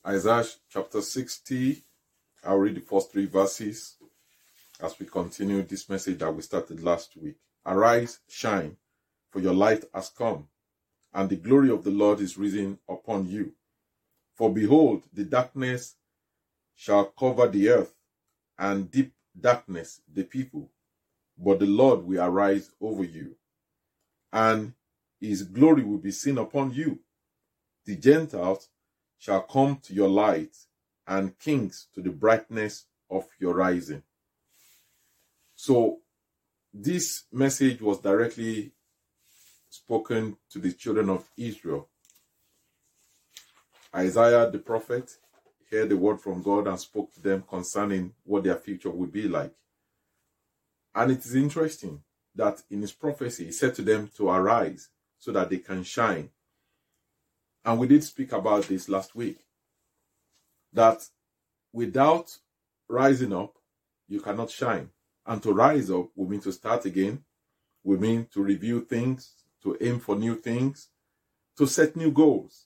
Isaiah chapter 60. I'll read the first 3 verses as we continue this message that we started last week. Arise, shine, for your light has come, and the glory of the Lord is risen upon you. For behold, the darkness shall cover the earth, and deep darkness the people. But the Lord will arise over you, and his glory will be seen upon you. The Gentiles shall come to your light, and kings to the brightness of your rising. So, this message was directly spoken to the children of Israel. Isaiah the prophet heard the word from God and spoke to them concerning what their future would be like. And it is interesting that in his prophecy, he said to them to arise so that they can shine. And we did speak about this last week, that without rising up, you cannot shine. And to rise up would mean to start again, would mean to review things, to aim for new things, to set new goals.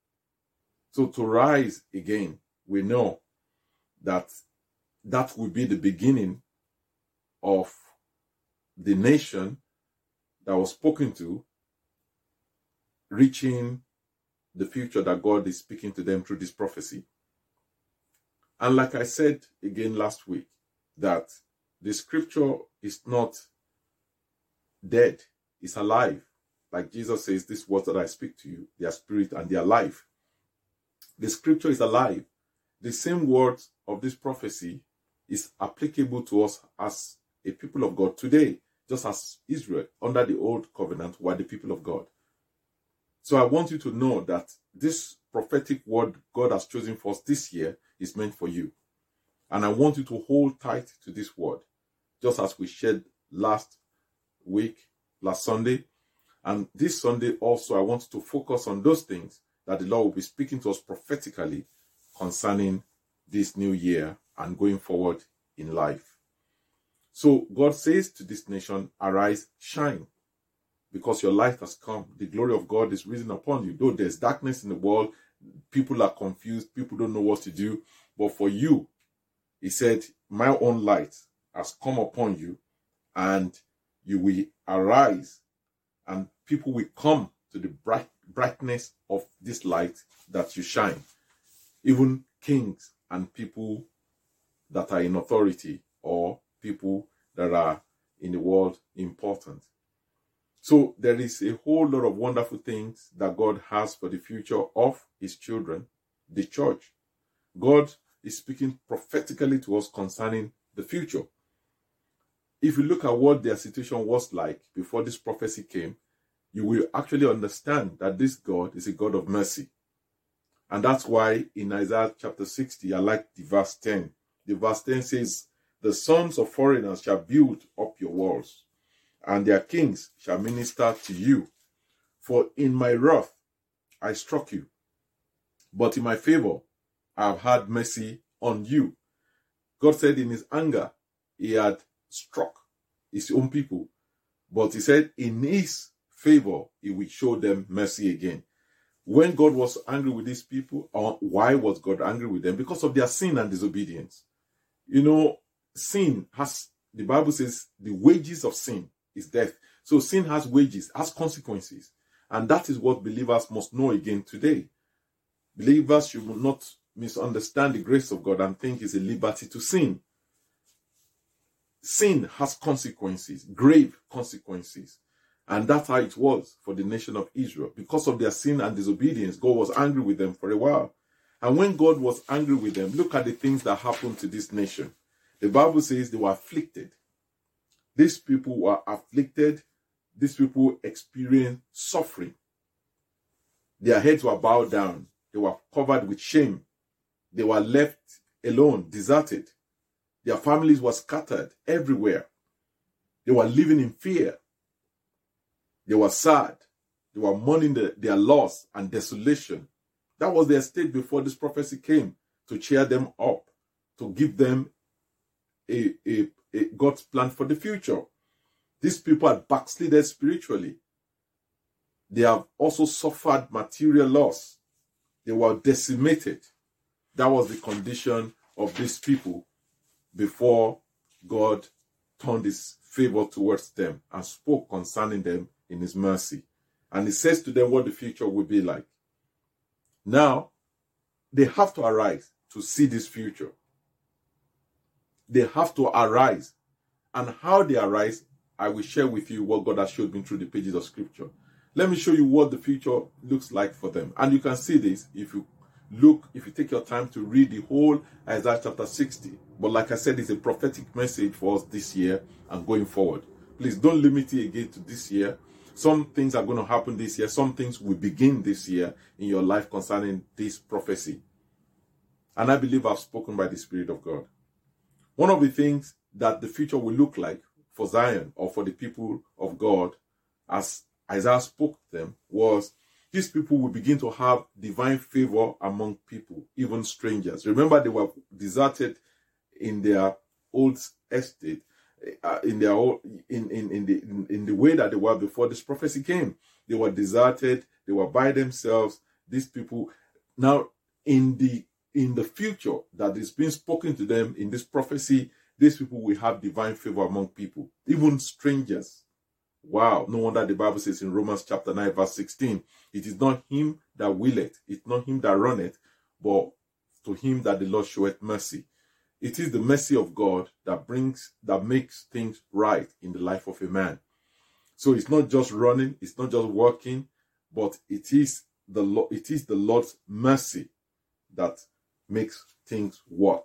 So to rise again, we know that that will be the beginning of the nation that was spoken to reaching the future that God is speaking to them through this prophecy. And like I said again last week, that the scripture is not dead, it's alive. Like Jesus says, these words that I speak to you, they are spirit and they are life. The scripture is alive. The same words of this prophecy is applicable to us as a people of God today, just as Israel under the old covenant were the people of God. So I want you to know that this prophetic word God has chosen for us this year is meant for you. And I want you to hold tight to this word, just as we shared last Sunday. And this Sunday also, I want you to focus on those things that the Lord will be speaking to us prophetically concerning this new year and going forward in life. So God says to this nation, arise, shine, because your light has come. The glory of God is risen upon you. Though there's darkness in the world, people are confused, people don't know what to do. But for you, he said, my own light has come upon you, and you will arise, and people will come to the brightness of this light that you shine. Even kings and people that are in authority, or people that are in the world important. So there is a whole lot of wonderful things that God has for the future of his children, the church. God is speaking prophetically to us concerning the future. If you look at what their situation was like before this prophecy came, you will actually understand that this God is a God of mercy. And that's why in Isaiah chapter 60, I like the verse 10. The verse 10 says, the sons of foreigners shall build up your walls, and their kings shall minister to you. For in my wrath I struck you, but in my favor I have had mercy on you. God said in his anger he had struck his own people, but he said in his favor he will show them mercy again. When God was angry with these people, why was God angry with them? Because of their sin and disobedience. You know, sin has, the Bible says, the wages of sin is death. So sin has wages, has consequences. And that is what believers must know again today. Believers should not misunderstand the grace of God and think it's a liberty to sin. Sin has consequences, grave consequences. And that's how it was for the nation of Israel. Because of their sin and disobedience, God was angry with them for a while. And when God was angry with them, look at the things that happened to this nation. The Bible says they were afflicted. These people were afflicted. These people experienced suffering. Their heads were bowed down. They were covered with shame. They were left alone, deserted. Their families were scattered everywhere. They were living in fear. They were sad. They were mourning their loss and desolation. That was their state before this prophecy came to cheer them up, to give them a God's plan for the future. These people had backslided spiritually. They have also suffered material loss. They were decimated. That was the condition of these people before God turned his favor towards them and spoke concerning them in his mercy. And he says to them what the future will be like. Now, they have to arise to see this future. They have to arise. And how they arise, I will share with you what God has showed me through the pages of Scripture. Let me show you what the future looks like for them. And you can see this if you take your time to read the whole Isaiah chapter 60. But like I said, it's a prophetic message for us this year and going forward. Please don't limit it again to this year. Some things are going to happen this year. Some things will begin this year in your life concerning this prophecy. And I believe I've spoken by the Spirit of God. One of the things that the future will look like for Zion or for the people of God, as Isaiah spoke to them, was these people will begin to have divine favor among people, even strangers. Remember, they were deserted in their old estate, in the way that they were before this prophecy came. They were deserted. They were by themselves. These people now in the future that is being spoken to them in this prophecy, these people will have divine favor among people, even strangers. Wow, no wonder the Bible says in Romans chapter 9 verse 16, it is not him that willeth, it's not him that runneth, but to him that the Lord showeth mercy. It is the mercy of God that makes things right in the life of a man. So it's not just running, it's not just working, but it is the Lord's mercy that makes things work.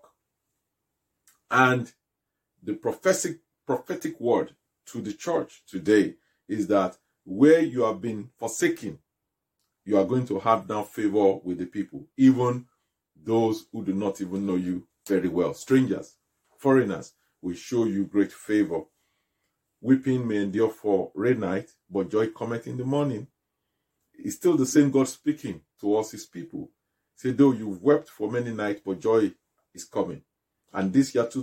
And the prophetic word to the church today is that where you have been forsaken, you are going to have now favor with the people, even those who do not even know you very well. Strangers, foreigners will show you great favor. Weeping may endure for a night, but joy cometh in the morning. It's still the same God speaking to us, his people. Say, though you've wept for many nights, but joy is coming. And this year,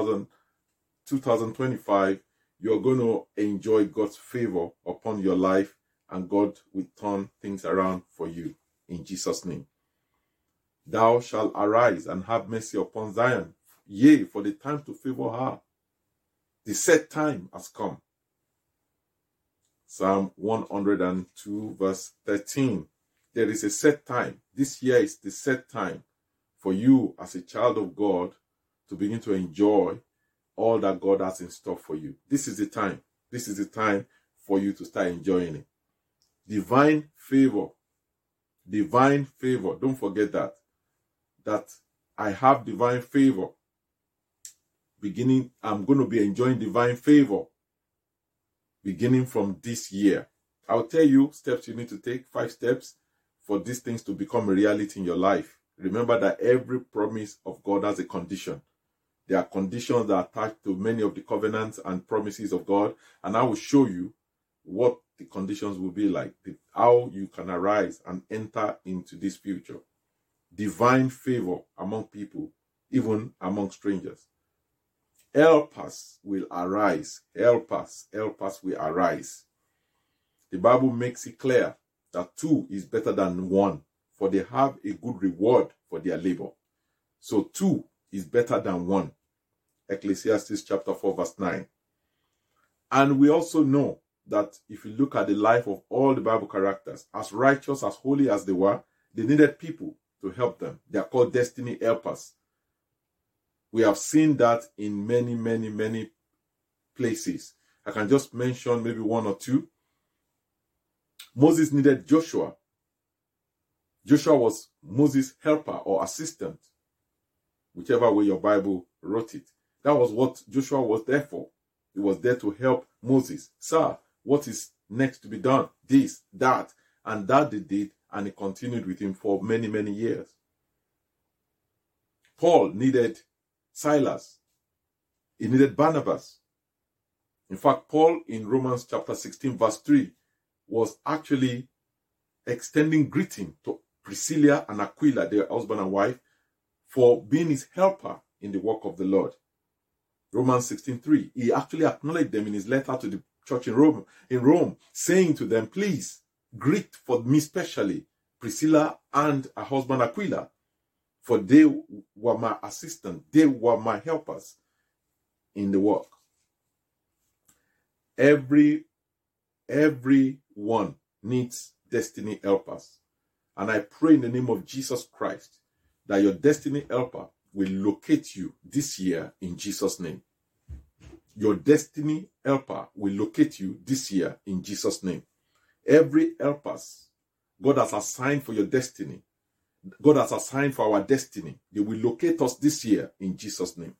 2025, you're going to enjoy God's favor upon your life, and God will turn things around for you in Jesus' name. Thou shalt arise and have mercy upon Zion. Yea, for the time to favor her. The set time has come. Psalm 102 verse 13. There is a set time. This year is the set time for you as a child of God to begin to enjoy all that God has in store for you. This is the time. This is the time for you to start enjoying it. Divine favor. Divine favor. Don't forget that. That I have divine favor. I'm going to be enjoying divine favor beginning from this year. I'll tell you steps you need to take, 5 steps for these things to become a reality in your life. Remember that every promise of God has a condition. There are conditions that are attached to many of the covenants and promises of God, and I will show you what the conditions will be like, how you can arise and enter into this future. Divine favor among people, even among strangers. Helpers will arise. Helpers will arise. The Bible makes it clear that 2 is better than 1, for they have a good reward for their labor. So 2 is better than 1. Ecclesiastes chapter 4 verse 9. And we also know that if you look at the life of all the Bible characters, as righteous, as holy as they were, they needed people to help them. They are called destiny helpers. We have seen that in many, many, many places. I can just mention maybe 1 or 2. Moses needed Joshua. Joshua was Moses' helper or assistant, whichever way your Bible wrote it. That was what Joshua was there for. He was there to help Moses. Sir, what is next to be done? This, that, and that they did, and he continued with him for many, many years. Paul needed Silas. He needed Barnabas. In fact, Paul in Romans chapter 16 verse 3 was actually extending greeting to Priscilla and Aquila, their husband and wife, for being his helper in the work of the Lord. Romans 16:3. He actually acknowledged them in his letter to the church in Rome, saying to them, please greet for me specially Priscilla and her husband Aquila, for they were my assistants. They were my helpers in the work. Everyone needs destiny helpers. And I pray in the name of Jesus Christ that your destiny helper will locate you this year in Jesus' name. Your destiny helper will locate you this year in Jesus' name. Every helpers God has assigned for your destiny, God has assigned for our destiny, they will locate us this year in Jesus' name.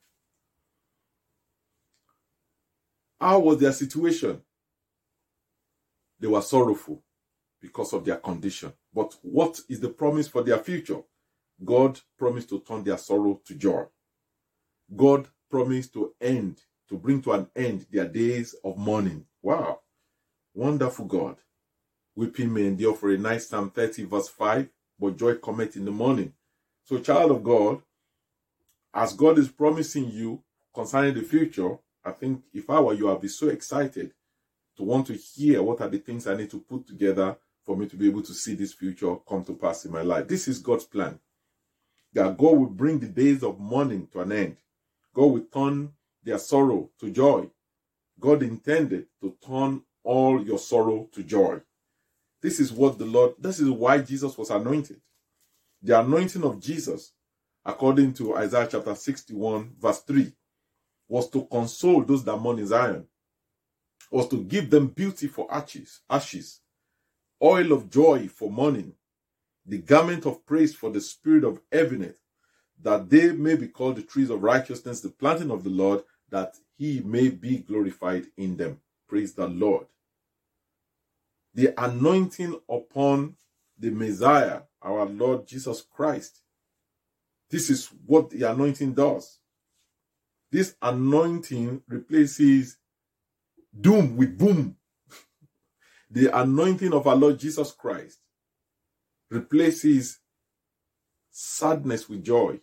How was their situation? They were sorrowful because of their condition. But what is the promise for their future? God promised to turn their sorrow to joy. God promised to bring to an end their days of mourning. Wow. Wonderful God. Weeping may endure for a night, Psalm 30 verse 5, but joy cometh in the morning. So, child of God, as God is promising you concerning the future, I think if I were you, I'd be so excited to want to hear what are the things I need to put together for me to be able to see this future come to pass in my life. This is God's plan. That God will bring the days of mourning to an end. God will turn their sorrow to joy. God intended to turn all your sorrow to joy. This is why Jesus was anointed. The anointing of Jesus, according to Isaiah chapter 61, verse 3, was to console those that mourn in Zion, was to give them beauty for ashes, oil of joy for mourning, the garment of praise for the spirit of heaviness, that they may be called the trees of righteousness, the planting of the Lord, that he may be glorified in them. Praise the Lord. The anointing upon the Messiah, our Lord Jesus Christ. This is what the anointing does. This anointing replaces doom with boom. The anointing of our Lord Jesus Christ replaces sadness with joy.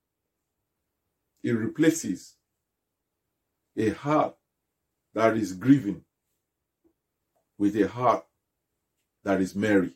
It replaces a heart that is grieving with a heart that is merry.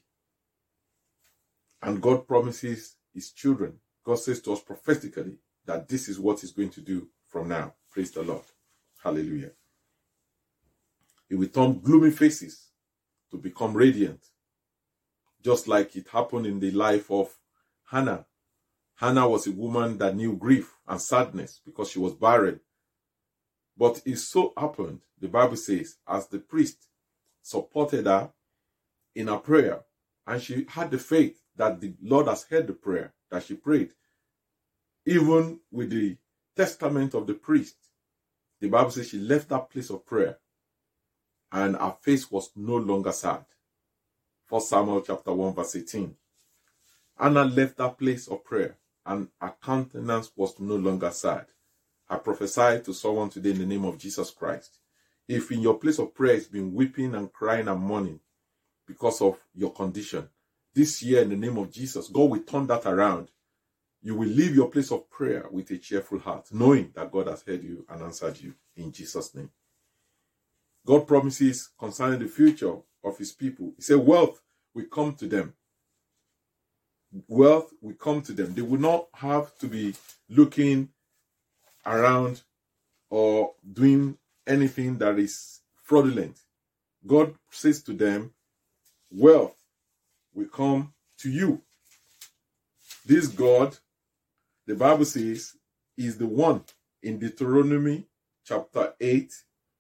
And God promises his children, God says to us prophetically that this is what he's going to do from now. Praise the Lord. Hallelujah. He will turn gloomy faces to become radiant, just like it happened in the life of Hannah. Hannah was a woman that knew grief and sadness because she was barren. But it so happened, the Bible says, as the priest supported her in her prayer, and she had the faith that the Lord has heard the prayer that she prayed, even with the testament of the priest, the Bible says she left that place of prayer and her face was no longer sad. 1 Samuel chapter 1 verse 18. Anna left that place of prayer and her countenance was no longer sad. I prophesy to someone today in the name of Jesus Christ. If in your place of prayer it's been weeping and crying and mourning because of your condition, this year in the name of Jesus, God will turn that around. You will leave your place of prayer with a cheerful heart, knowing that God has heard you and answered you in Jesus' name. God promises concerning the future of his people. He said wealth will come to them. Wealth will come to them. They will not have to be looking around or doing anything that is fraudulent. God says to them, wealth will come to you. This God, the Bible says, is the one in Deuteronomy chapter 8,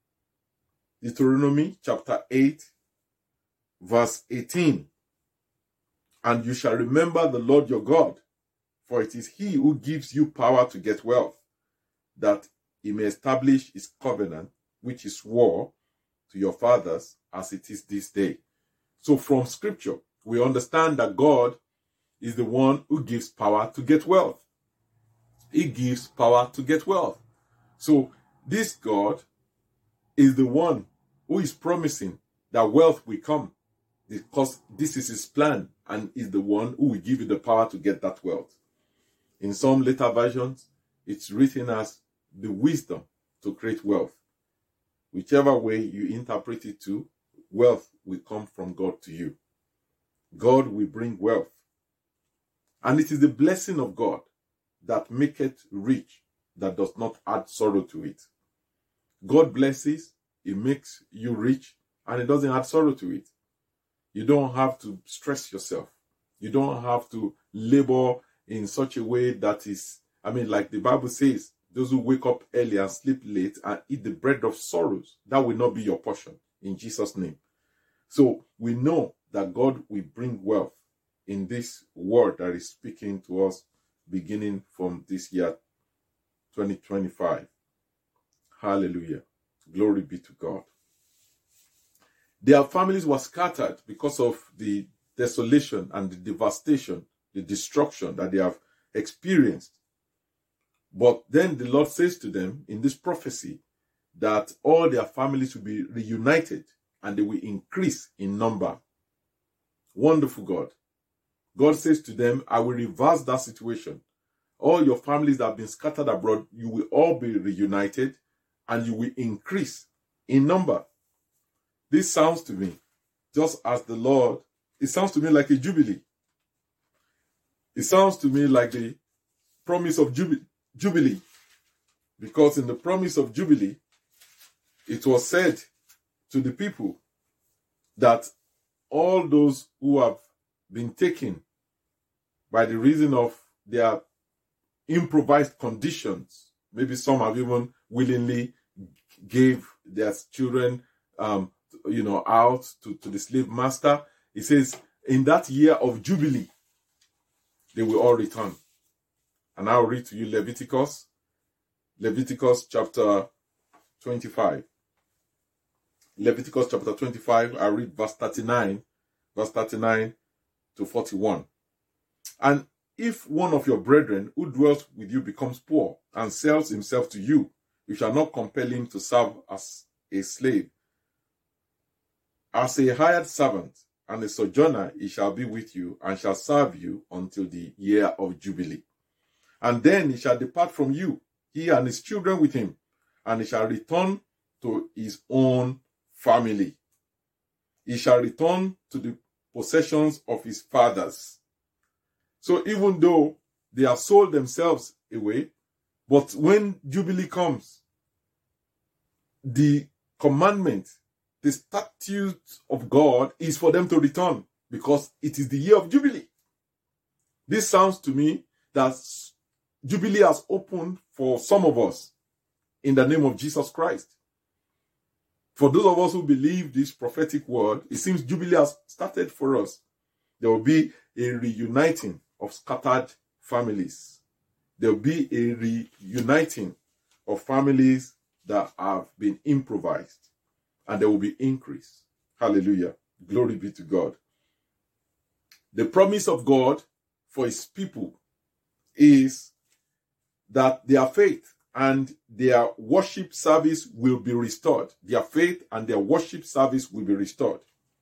verse 18. And you shall remember the Lord your God, for it is he who gives you power to get wealth, that he may establish his covenant, which he swore to your fathers, as it is this day. So from scripture, we understand that God is the one who gives power to get wealth. He gives power to get wealth. So this God is the one who is promising that wealth will come, because this is his plan and is the one who will give you the power to get that wealth. In some later versions, it's written as the wisdom to create wealth. Whichever way you interpret it to, wealth will come from God to you. God will bring wealth. And it is the blessing of God that maketh rich, that does not add sorrow to it. God blesses, He makes you rich, and it doesn't add sorrow to it. You don't have to stress yourself. You don't have to labor in such a way that is, like the Bible says, those who wake up early and sleep late and eat the bread of sorrows, that will not be your portion in Jesus' name. So we know that God will bring wealth in this word that is speaking to us beginning from this year 2025. Hallelujah. Glory be to God. Their families were scattered because of the desolation and the devastation, the destruction that they have experienced. But then the Lord says to them in this prophecy that all their families will be reunited and they will increase in number. Wonderful God. God says to them, I will reverse that situation. All your families that have been scattered abroad, you will all be reunited and you will increase in number. This sounds to me, just as the Lord, it sounds to me like a jubilee. It sounds to me like the promise of jubilee. Because in the promise of jubilee, it was said to the people that all those who have been taken by the reason of their improvised conditions, maybe some have even willingly gave their children out to the slave master. It says, in that year of Jubilee, they will all return. And I'll read to you Leviticus chapter 25. Leviticus chapter 25, I read verse 39 to 41. And if one of your brethren who dwells with you becomes poor and sells himself to you, you shall not compel him to serve as a slave. As a hired servant and a sojourner, he shall be with you and shall serve you until the year of Jubilee. And then he shall depart from you, he and his children with him, and he shall return to his own family. He shall return to the possessions of his fathers. So even though they have sold themselves away, but when Jubilee comes, the commandment, the statute of God is for them to return because it is the year of Jubilee. This sounds to me that Jubilee has opened for some of us in the name of Jesus Christ. For those of us who believe this prophetic word, it seems Jubilee has started for us. There will be a reuniting of scattered families. There will be a reuniting of families that have been improvised. And there will be increase. Hallelujah. Glory be to God. The promise of God for his people is that their faith and their worship service will be restored. Their faith and their worship service will be restored.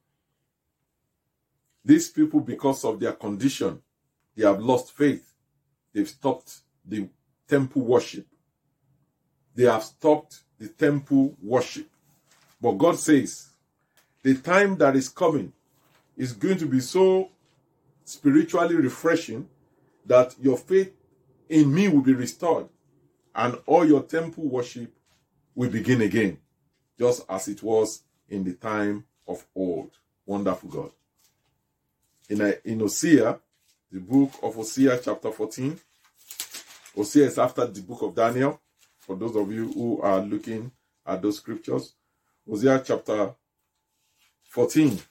These people, because of their condition, they have lost faith. They've stopped the temple worship. They have stopped the temple worship. But God says, the time that is coming is going to be so spiritually refreshing that your faith in me will be restored and all your temple worship will begin again, just as it was in the time of old. Wonderful God. In Hosea, the book of Hosea chapter 14, Hosea is after the book of Daniel. For those of you who are looking at those scriptures, Hosea chapter 14.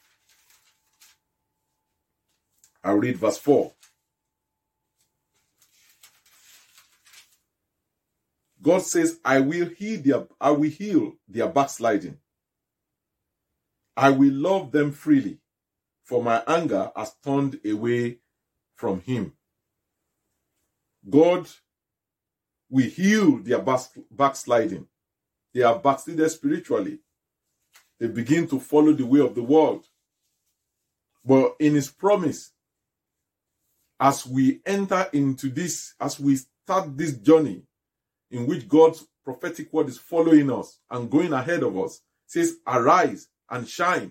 I'll read verse 4. God says, I will heal their backsliding. I will love them freely, for my anger has turned away from him. God will heal their backsliding. They are backslided spiritually. They begin to follow the way of the world. But in his promise, as we enter into this, as we start this journey in which God's prophetic word is following us and going ahead of us, says, arise and shine.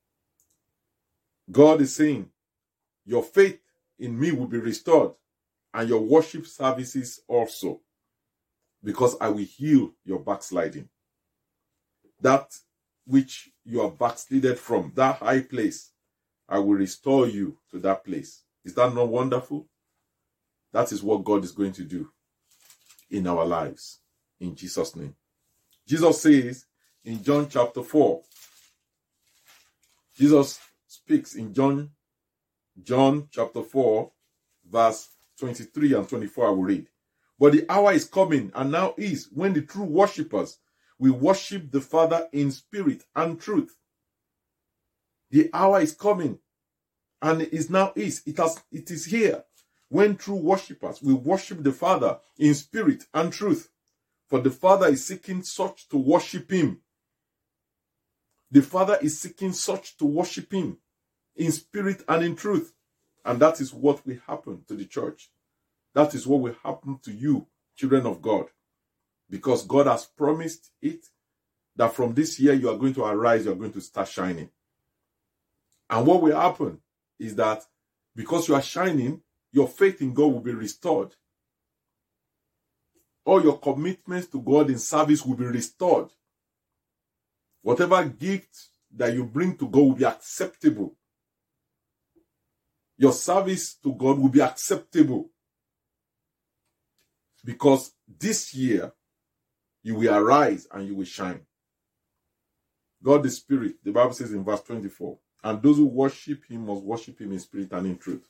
God is saying, your faith in me will be restored and your worship services also, because I will heal your backsliding. That which you are backslided from, that high place, I will restore you to that place. Is that not wonderful? That is what God is going to do in our lives, in Jesus' name. Jesus says in John chapter 4, Jesus speaks in John chapter 4, verse 23 and 24, I will read. But the hour is coming, and now is, when the true worshippers will worship the Father in spirit and truth. The hour is coming, and it is now is. It is here, when true worshippers will worship the Father in spirit and truth. For the Father is seeking such to worship him. The Father is seeking such to worship him in spirit and in truth. And that is what will happen to the church. That is what will happen to you, children of God. Because God has promised it, that from this year you are going to arise, you are going to start shining. And what will happen is that because you are shining, your faith in God will be restored. All your commitments to God in service will be restored. Whatever gift that you bring to God will be acceptable. Your service to God will be acceptable. Because this year, you will arise and you will shine. God is spirit, the Bible says in verse 24. And those who worship him must worship him in spirit and in truth.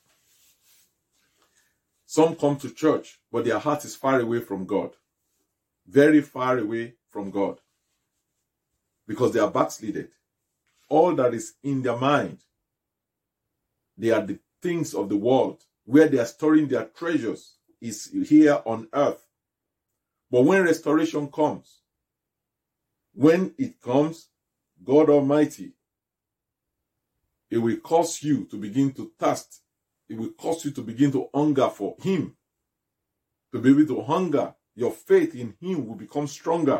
Some come to church, but their heart is far away from God. Very far away from God. Because they are backslided. All that is in their mind, they are the things of the world. Where they are storing their treasures is here on earth. But when restoration comes, when it comes, God Almighty, it will cause you to begin to thirst. It will cause you to begin to hunger for him. To be able to hunger, your faith in him will become stronger.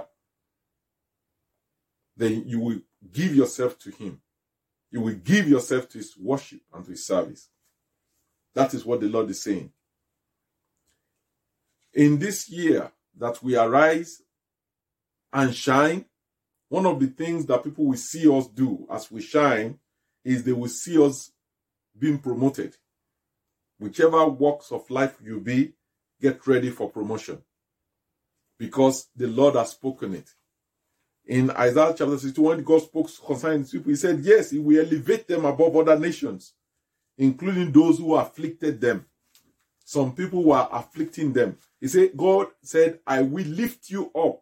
Then you will give yourself to him. You will give yourself to his worship and to his service. That is what the Lord is saying. In this year that we arise and shine, one of the things that people will see us do as we shine is they will see us being promoted. Whichever walks of life you be, get ready for promotion. Because the Lord has spoken it. In Isaiah chapter 62, when God spoke concerning these people, he said, yes, he will elevate them above other nations, including those who afflicted them. Some people were afflicting them. He said, God said, I will lift you up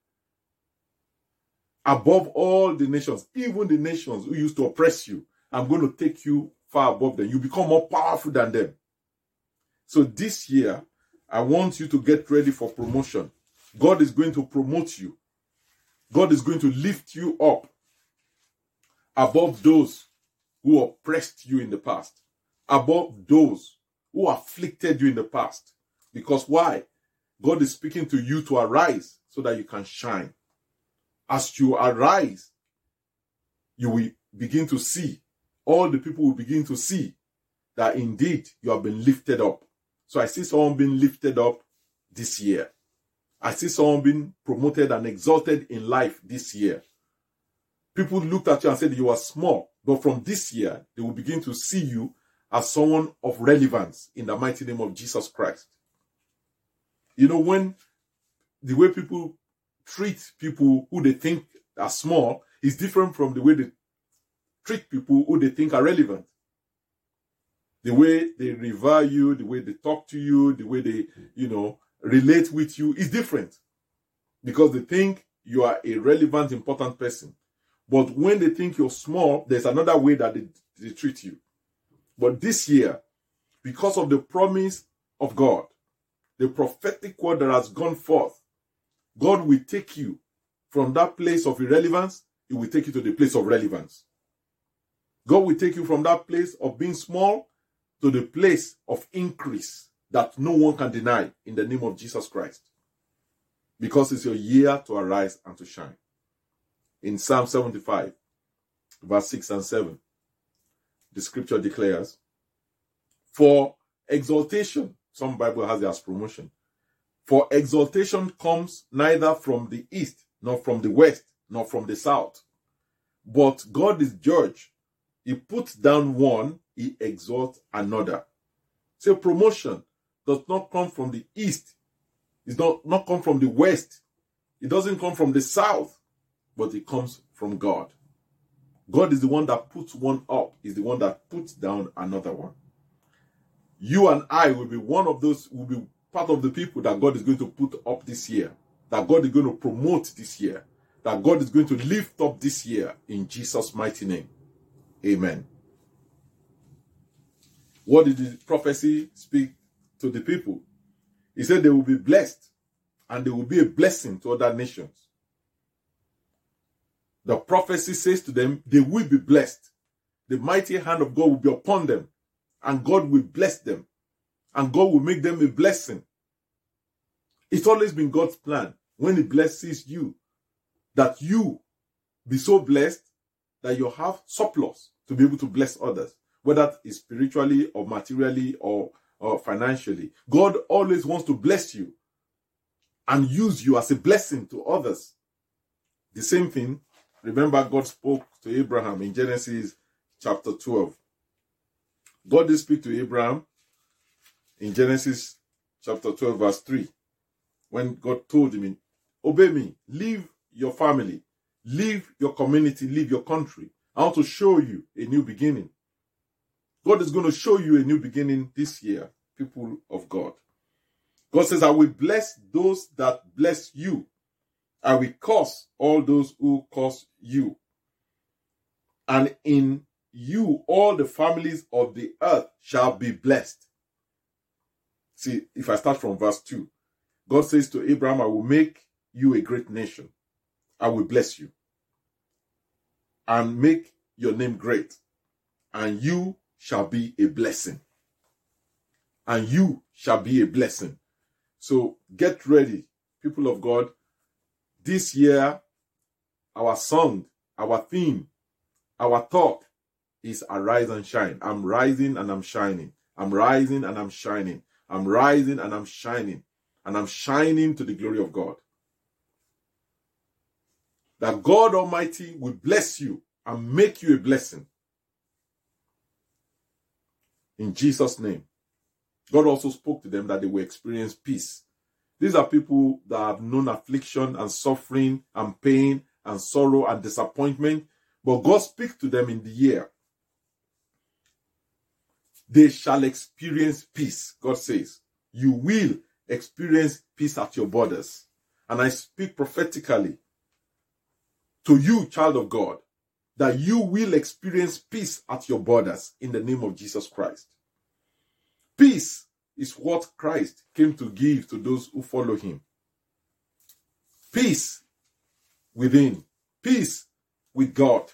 above all the nations, even the nations who used to oppress you. I'm going to take you far above them. You become more powerful than them. So this year, I want you to get ready for promotion. God is going to promote you. God is going to lift you up above those who oppressed you in the past, above those who afflicted you in the past. Because why? God is speaking to you to arise so that you can shine. As you arise, you will begin to see, all the people will begin to see that indeed you have been lifted up. So I see someone being lifted up this year. I see someone being promoted and exalted in life this year. People looked at you and said you are small, but from this year, they will begin to see you as someone of relevance in the mighty name of Jesus Christ. You know, when the way people treat people who they think are small is different from the way they treat people who they think are relevant. The way they revere you, the way they talk to you, the way they, relate with you is different. Because they think you are a relevant, important person. But when they think you're small, there's another way that they treat you. But this year, because of the promise of God, the prophetic word that has gone forth, God will take you from that place of irrelevance, He will take you to the place of relevance. God will take you from that place of being small to the place of increase that no one can deny in the name of Jesus Christ. Because it's your year to arise and to shine. In Psalm 75, verse 6 and 7, the scripture declares, for exaltation some Bible has it as promotion. For exaltation comes neither from the east, nor from the west, nor from the south. But God is judge. He puts down one, he exalts another. So promotion does not come from the east. It does not come from the west. It doesn't come from the south, but it comes from God. God is the one that puts one up, is the one that puts down another one. You and I will be one of those, will be part of the people that God is going to put up this year, that God is going to promote this year, that God is going to lift up this year in Jesus' mighty name. Amen. What did the prophecy speak to the people? He said they will be blessed and they will be a blessing to other nations. The prophecy says to them, they will be blessed. The mighty hand of God will be upon them, and God will bless them, and God will make them a blessing. It's always been God's plan when He blesses you, that you be so blessed that you have surplus to be able to bless others, whether it's spiritually or materially or financially. God always wants to bless you and use you as a blessing to others. The same thing, remember, God spoke to Abraham in Genesis chapter 12. God did speak to Abraham in Genesis chapter 12 verse 3. When God told him, obey me, leave your family, leave your community, leave your country. I want to show you a new beginning. God is going to show you a new beginning this year, people of God. God says, I will bless those that bless you. I will curse all those who curse you. And in you, all the families of the earth shall be blessed. See, if I start from verse 2, God says to Abraham, I will make you a great nation. I will bless you and make your name great, and you shall be a blessing. And you shall be a blessing. So get ready, people of God. This year, our song, our theme, our talk is arise and shine. I'm rising and I'm shining. I'm rising and I'm shining. I'm rising and I'm shining. And I'm shining to the glory of God. That God Almighty will bless you and make you a blessing. In Jesus' name. God also spoke to them that they will experience peace. These are people that have known affliction and suffering and pain and sorrow and disappointment. But God speaks to them in the year. They shall experience peace, God says. You will experience peace at your borders. And I speak prophetically to you, child of God, that you will experience peace at your borders in the name of Jesus Christ. Peace is what Christ came to give to those who follow him. Peace within. Peace with God.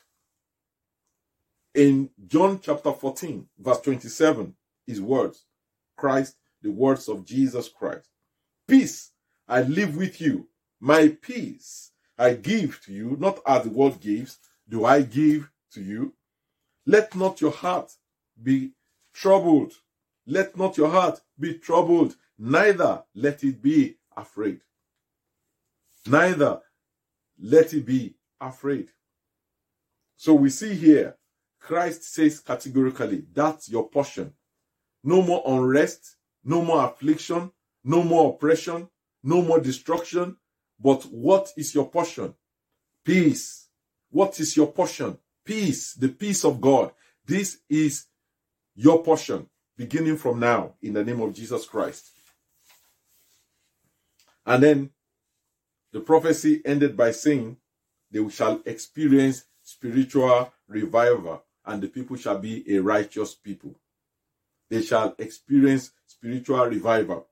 In John chapter 14, verse 27, his words, Christ, the words of Jesus Christ. Peace I live with you. My peace I give to you, not as the world gives, do I give to you. Let not your heart be troubled. Let not your heart be troubled, neither let it be afraid. Neither let it be afraid. So we see here, Christ says categorically, that's your portion. No more unrest, no more affliction, no more oppression, no more destruction. But what is your portion? Peace. What is your portion? Peace, the peace of God. This is your portion, beginning from now, in the name of Jesus Christ. And then the prophecy ended by saying, they shall experience spiritual revival, and the people shall be a righteous people. They shall experience spiritual revival.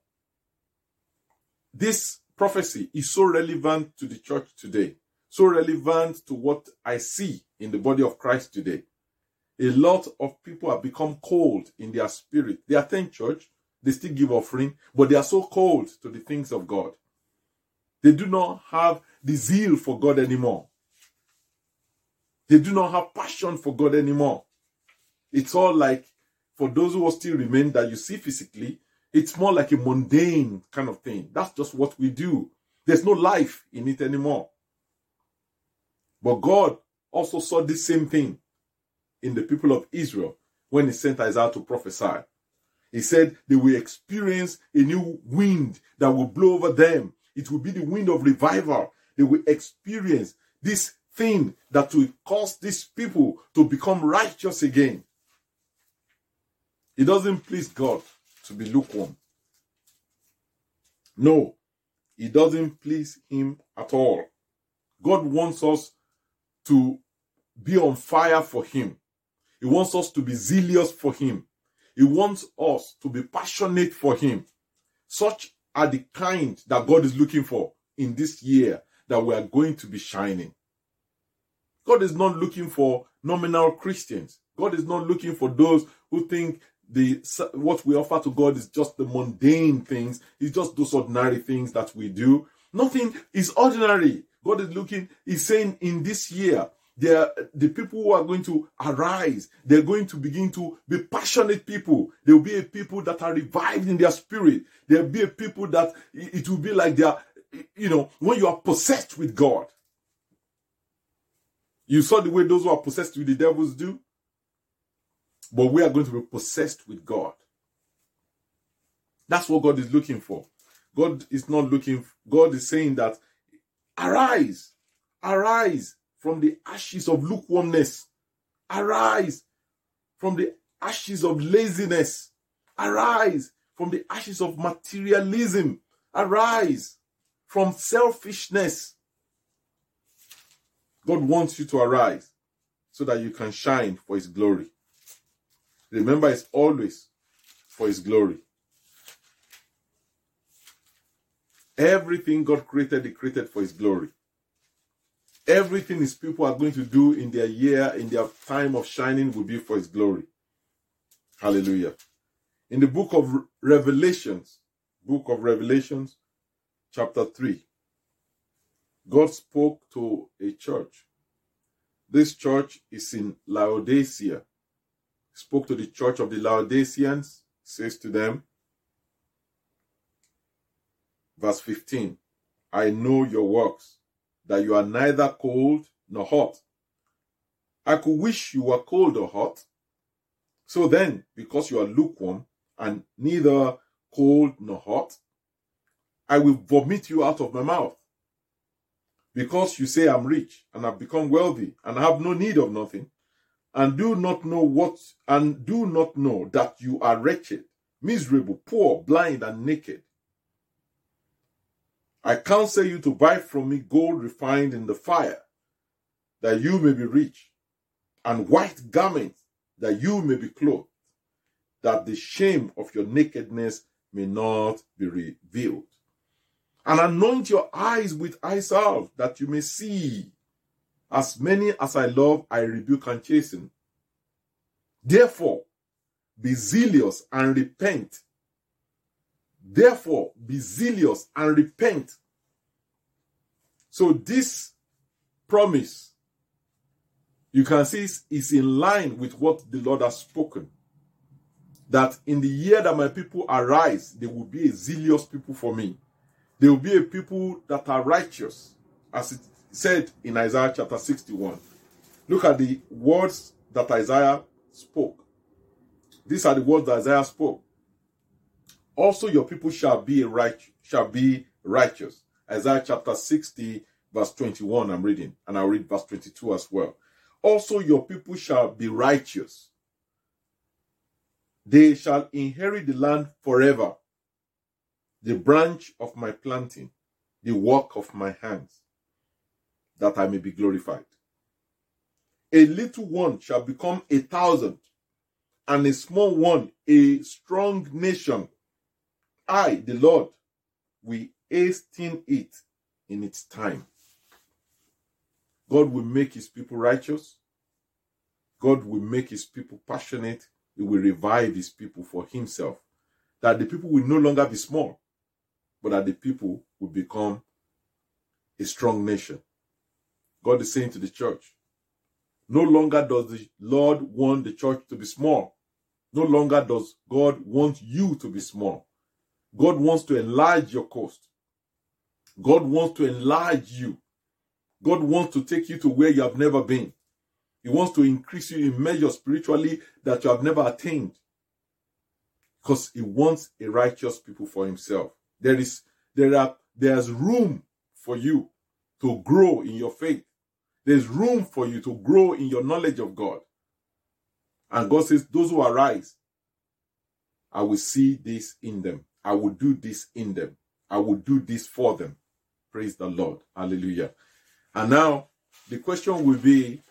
This prophecy is so relevant to the church today, so relevant to what I see in the body of Christ today. A lot of people have become cold in their spirit. They attend church, they still give offering, but they are so cold to the things of God. They do not have the zeal for God anymore. They do not have passion for God anymore. It's all like, for those who still remain that you see physically, It's more like a mundane kind of thing. That's just what we do. There's no life in it anymore. But God also saw the same thing in the people of Israel when he sent Isaiah to prophesy. He said they will experience a new wind that will blow over them. It will be the wind of revival. They will experience this thing that will cause these people to become righteous again. It doesn't please God to be lukewarm. No, it doesn't please him at all. God wants us to be on fire for him. He wants us to be zealous for him. He wants us to be passionate for him. Such are the kind that God is looking for in this year that we are going to be shining. God is not looking for nominal Christians. God is not looking for those who think what we offer to God is just the mundane things. It's just those ordinary things that we do. Nothing is ordinary. God is looking, he's saying in this year, the people who are going to arise, they're going to begin to be passionate people. There will be a people that are revived in their spirit. There will be a people that it will be like they are, when you are possessed with God. You saw the way those who are possessed with the devils do. But we are going to be possessed with God. That's what God is looking for. God is saying that arise from the ashes of lukewarmness. Arise from the ashes of laziness. Arise from the ashes of materialism. Arise from selfishness. God wants you to arise so that you can shine for his glory. Remember, it's always for his glory. Everything God created, he created for his glory. Everything his people are going to do in their year, in their time of shining, will be for his glory. Hallelujah. In the book of Revelations, chapter 3, God spoke to a church. This church is in Laodicea. He spoke to the church of the Laodiceans, says to them, verse 15, I know your works, that you are neither cold nor hot. I could wish you were cold or hot. So then, because you are lukewarm and neither cold nor hot, I will vomit you out of my mouth. Because you say I'm rich and have become wealthy and have no need of nothing, and do not know that you are wretched, miserable, poor, blind, and naked. I counsel you to buy from me gold refined in the fire, that you may be rich, and white garments, that you may be clothed, that the shame of your nakedness may not be revealed. And anoint your eyes with eye salve, that you may see. As many as I love, I rebuke and chasten. Therefore, be zealous and repent. Therefore, be zealous and repent. So this promise, you can see, is in line with what the Lord has spoken. That in the year that my people arise, they will be a zealous people for me. They will be a people that are righteous, as it said in Isaiah chapter 61. Look at the words that Isaiah spoke. These are the words that Isaiah spoke. Also your people shall be righteous. Isaiah chapter 60 verse 21 I'm reading, and I'll read verse 22 as well. Also your people shall be righteous. They shall inherit the land forever. The branch of my planting, the work of my hands, that I may be glorified. A little one shall become 1,000, and a small one a strong nation. I, the Lord, will hasten it in its time. God will make his people righteous. God will make his people passionate. He will revive his people for himself. That the people will no longer be small, but that the people will become a strong nation. God is saying to the church, no longer does the Lord want the church to be small. No longer does God want you to be small. God wants to enlarge your coast. God wants to enlarge you. God wants to take you to where you have never been. He wants to increase you in measure spiritually that you have never attained. Because he wants a righteous people for himself. There's room for you to grow in your faith. There's room for you to grow in your knowledge of God. And God says, those who arise, I will see this in them. I will do this in them. I will do this for them. Praise the Lord. Hallelujah. And now, the question will be,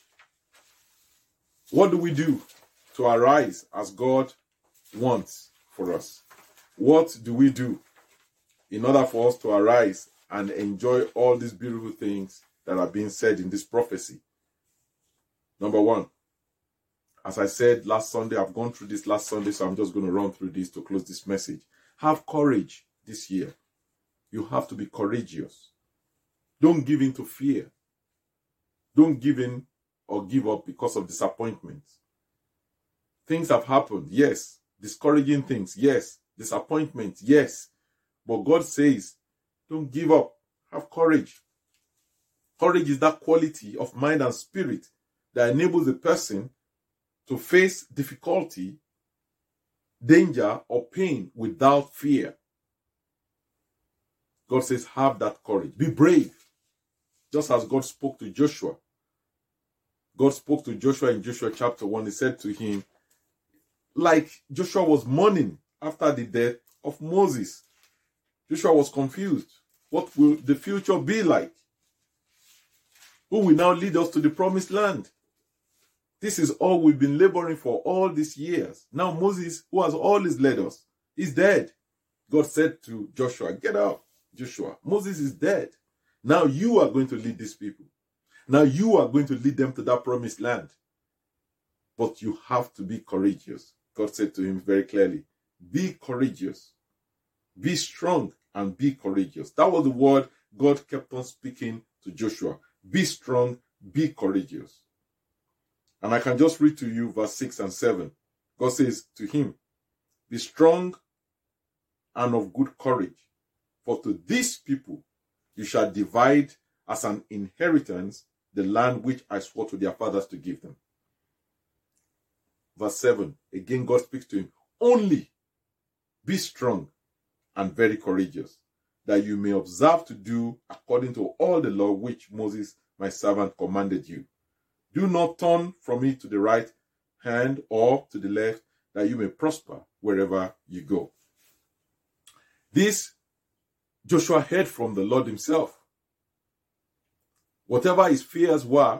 what do we do to arise as God wants for us? What do we do in order for us to arise and enjoy all these beautiful things that are being said in this prophecy? Number one, as I said last Sunday, I've gone through this last Sunday, so I'm just going to run through this to close this message. Have courage this year. You have to be courageous. Don't give in to fear. Don't give in or give up because of disappointments. Things have happened, yes. Discouraging things, yes. Disappointments, yes. But God says, don't give up. Have courage. Courage is that quality of mind and spirit that enables a person to face difficulty, danger, or pain without fear. God says, have that courage. Be brave. Just as God spoke to Joshua. God spoke to Joshua in Joshua chapter 1. He said to him, like Joshua was mourning after the death of Moses. Joshua was confused. What will the future be like? Who will now lead us to the promised land? This is all we've been laboring for all these years. Now Moses, who has always led us, is dead. God said to Joshua, get up, Joshua. Moses is dead. Now you are going to lead these people. Now you are going to lead them to that promised land. But you have to be courageous. God said to him very clearly, be courageous. Be strong and be courageous. That was the word God kept on speaking to Joshua. Be strong, be courageous. And I can just read to you verse 6 and 7. God says to him, be strong and of good courage, for to these people you shall divide as an inheritance the land which I swore to their fathers to give them. Verse 7, again God speaks to him, only be strong and very courageous, that you may observe to do according to all the law which Moses my servant commanded you. Do not turn from it to the right hand or to the left, that you may prosper wherever you go. This Joshua heard from the Lord himself. Whatever his fears were,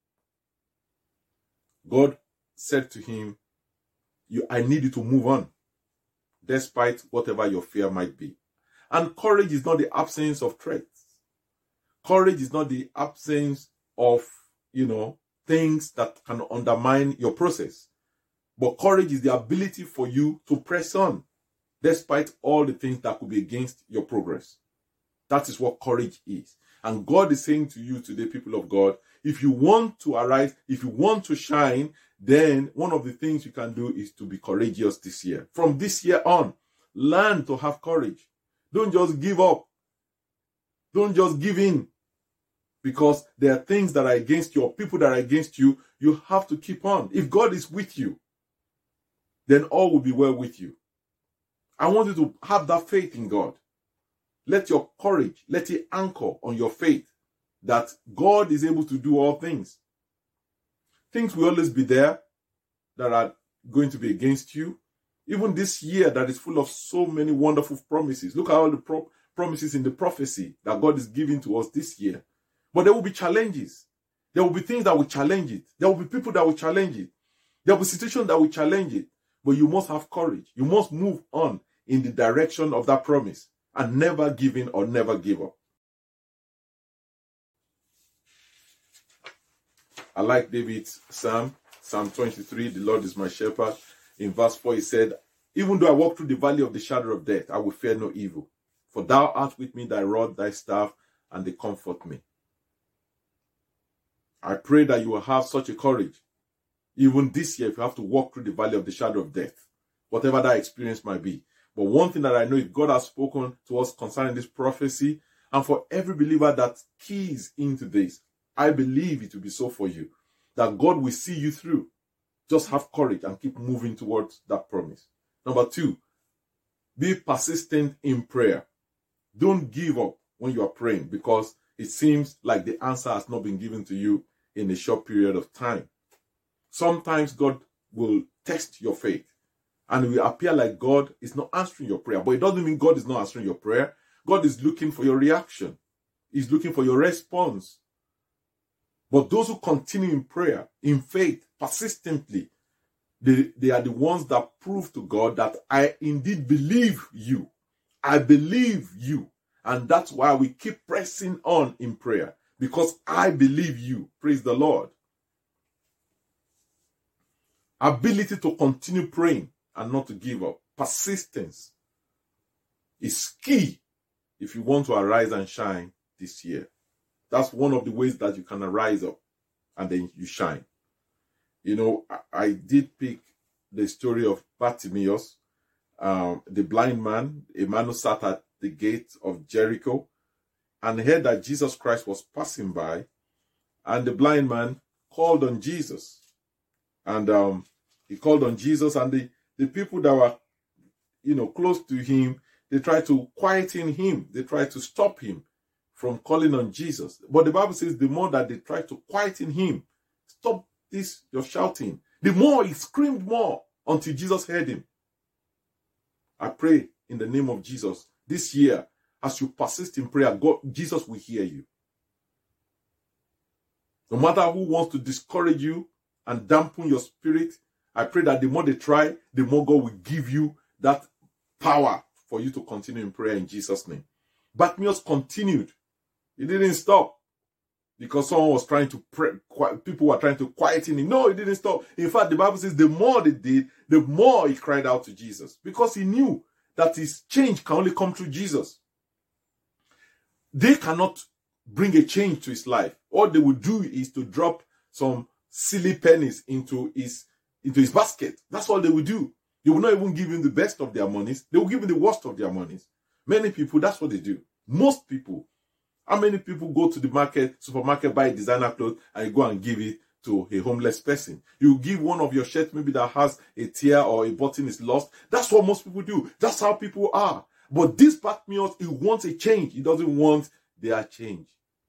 God said to him, I need you to move on, despite whatever your fear might be. And courage is not the absence of threats. Courage is not the absence of, things that can undermine your process. But courage is the ability for you to press on, despite all the things that could be against your progress. That is what courage is. And God is saying to you today, people of God, if you want to arise, if you want to shine, then one of the things you can do is to be courageous this year. From this year on, learn to have courage. Don't just give up. Don't just give in. Because there are things that are against you or people that are against you. You have to keep on. If God is with you, then all will be well with you. I want you to have that faith in God. Let your courage, let it anchor on your faith that God is able to do all things. Things will always be there that are going to be against you. Even this year that is full of so many wonderful promises. Look at all the promises in the prophecy that God is giving to us this year. But there will be challenges. There will be things that will challenge it. There will be people that will challenge it. There will be situations that will challenge it. But you must have courage. You must move on in the direction of that promise and never give in or never give up. I like David's Psalm 23, the Lord is my shepherd. In verse 4, he said, even though I walk through the valley of the shadow of death, I will fear no evil. For thou art with me, thy rod, thy staff, and they comfort me. I pray that you will have such a courage. Even this year, if you have to walk through the valley of the shadow of death, whatever that experience might be. But one thing that I know is God has spoken to us concerning this prophecy, and for every believer that keys into this, I believe it will be so for you, that God will see you through. Just have courage and keep moving towards that promise. Number 2, be persistent in prayer. Don't give up when you are praying, because it seems like the answer has not been given to you in a short period of time. Sometimes God will test your faith, and it will appear like God is not answering your prayer. But it doesn't mean God is not answering your prayer. God is looking for your reaction. He's looking for your response. But those who continue in prayer, in faith, persistently, they are the ones that prove to God that I indeed believe you. I believe you. And that's why we keep pressing on in prayer, because I believe you. Praise the Lord. Ability to continue praying and not to give up. Persistence is key if you want to arise and shine this year. That's one of the ways that you can arise up and then you shine. You know, I did pick the story of Bartimaeus, the blind man, a man who sat at the gate of Jericho and heard that Jesus Christ was passing by, and the blind man called on Jesus. And he called on Jesus, and the people that were, close to him, they tried to quieten him. They tried to stop him from calling on Jesus. But the Bible says the more that they tried to quieten him, stop this, you're shouting, the more he screamed more until Jesus heard him. I pray in the name of Jesus, this year, as you persist in prayer, Jesus will hear you. No matter who wants to discourage you and dampen your spirit, I pray that the more they try, the more God will give you that power for you to continue in prayer in Jesus' name. Bartimaeus continued. He didn't stop because someone was trying to pray. People were trying to quieten him. No, he didn't stop. In fact, the Bible says the more they did, the more he cried out to Jesus, because he knew that his change can only come through Jesus. They cannot bring a change to his life. All they will do is to drop some silly pennies into his basket. That's all they will do. They will not even give him the best of their monies. They will give him the worst of their monies. Many people, that's what they do. Most people. How many people go to the supermarket, buy designer clothes, and you go and give it to a homeless person? You give one of your shirts maybe that has a tear or a button is lost. That's what most people do. That's how people are. But this Bartimaeus, he wants a change. He doesn't want their change.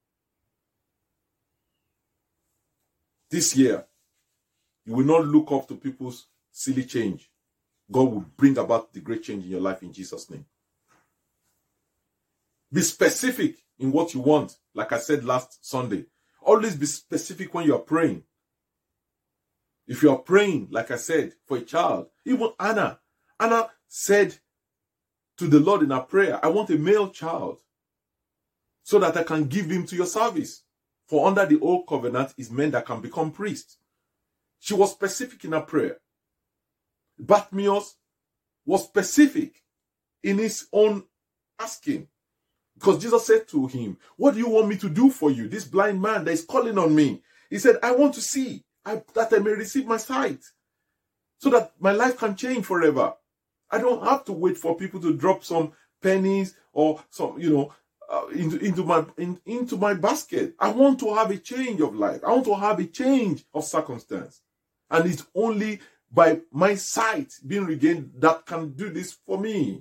This year, you will not look up to people's silly change. God will bring about the great change in your life in Jesus' name. Be specific in what you want. Like I said last Sunday, always be specific when you are praying. If you are praying, like I said, for a child, even Anna said to the Lord in her prayer, I want a male child so that I can give him to your service. For under the old covenant is men that can become priests. She was specific in her prayer. Bartimaeus was specific in his own asking. Because Jesus said to him, what do you want me to do for you? This blind man that is calling on me. He said, I want to see that I may receive my sight so that my life can change forever. I don't have to wait for people to drop some pennies or some, into my basket. I want to have a change of life. I want to have a change of circumstance. And it's only by my sight being regained that can do this for me.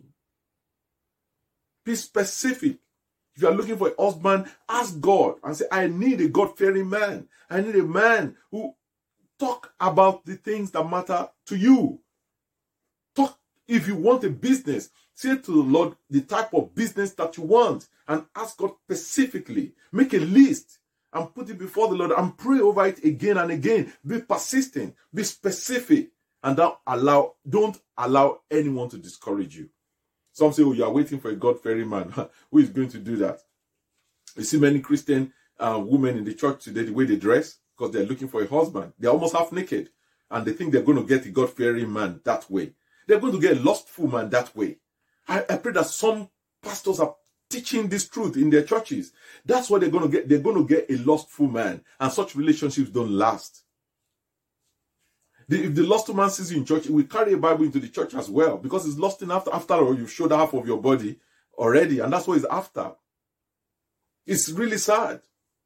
Be specific. If you are looking for a husband, ask God and say, I need a God-fearing man. I need a man who talk about the things that matter to you. Talk. If you want a business, say to the Lord the type of business that you want and ask God specifically. Make a list and put it before the Lord and pray over it again and again. Be persistent. Be specific. And don't allow anyone to discourage you. Some say, you are waiting for a God-fearing man. Who is going to do that? You see many Christian women in the church today, the way they dress, because they're looking for a husband. They're almost half naked. And they think they're going to get a God-fearing man that way. They're going to get a lustful man that way. I pray that some pastors are teaching this truth in their churches. That's what they're going to get. They're going to get a lustful man. And such relationships don't last. If the lost man sees you in church, he will carry a Bible into the church as well, because it's lusting after all, you've showed half of your body already, and that's what it's after. It's really sad.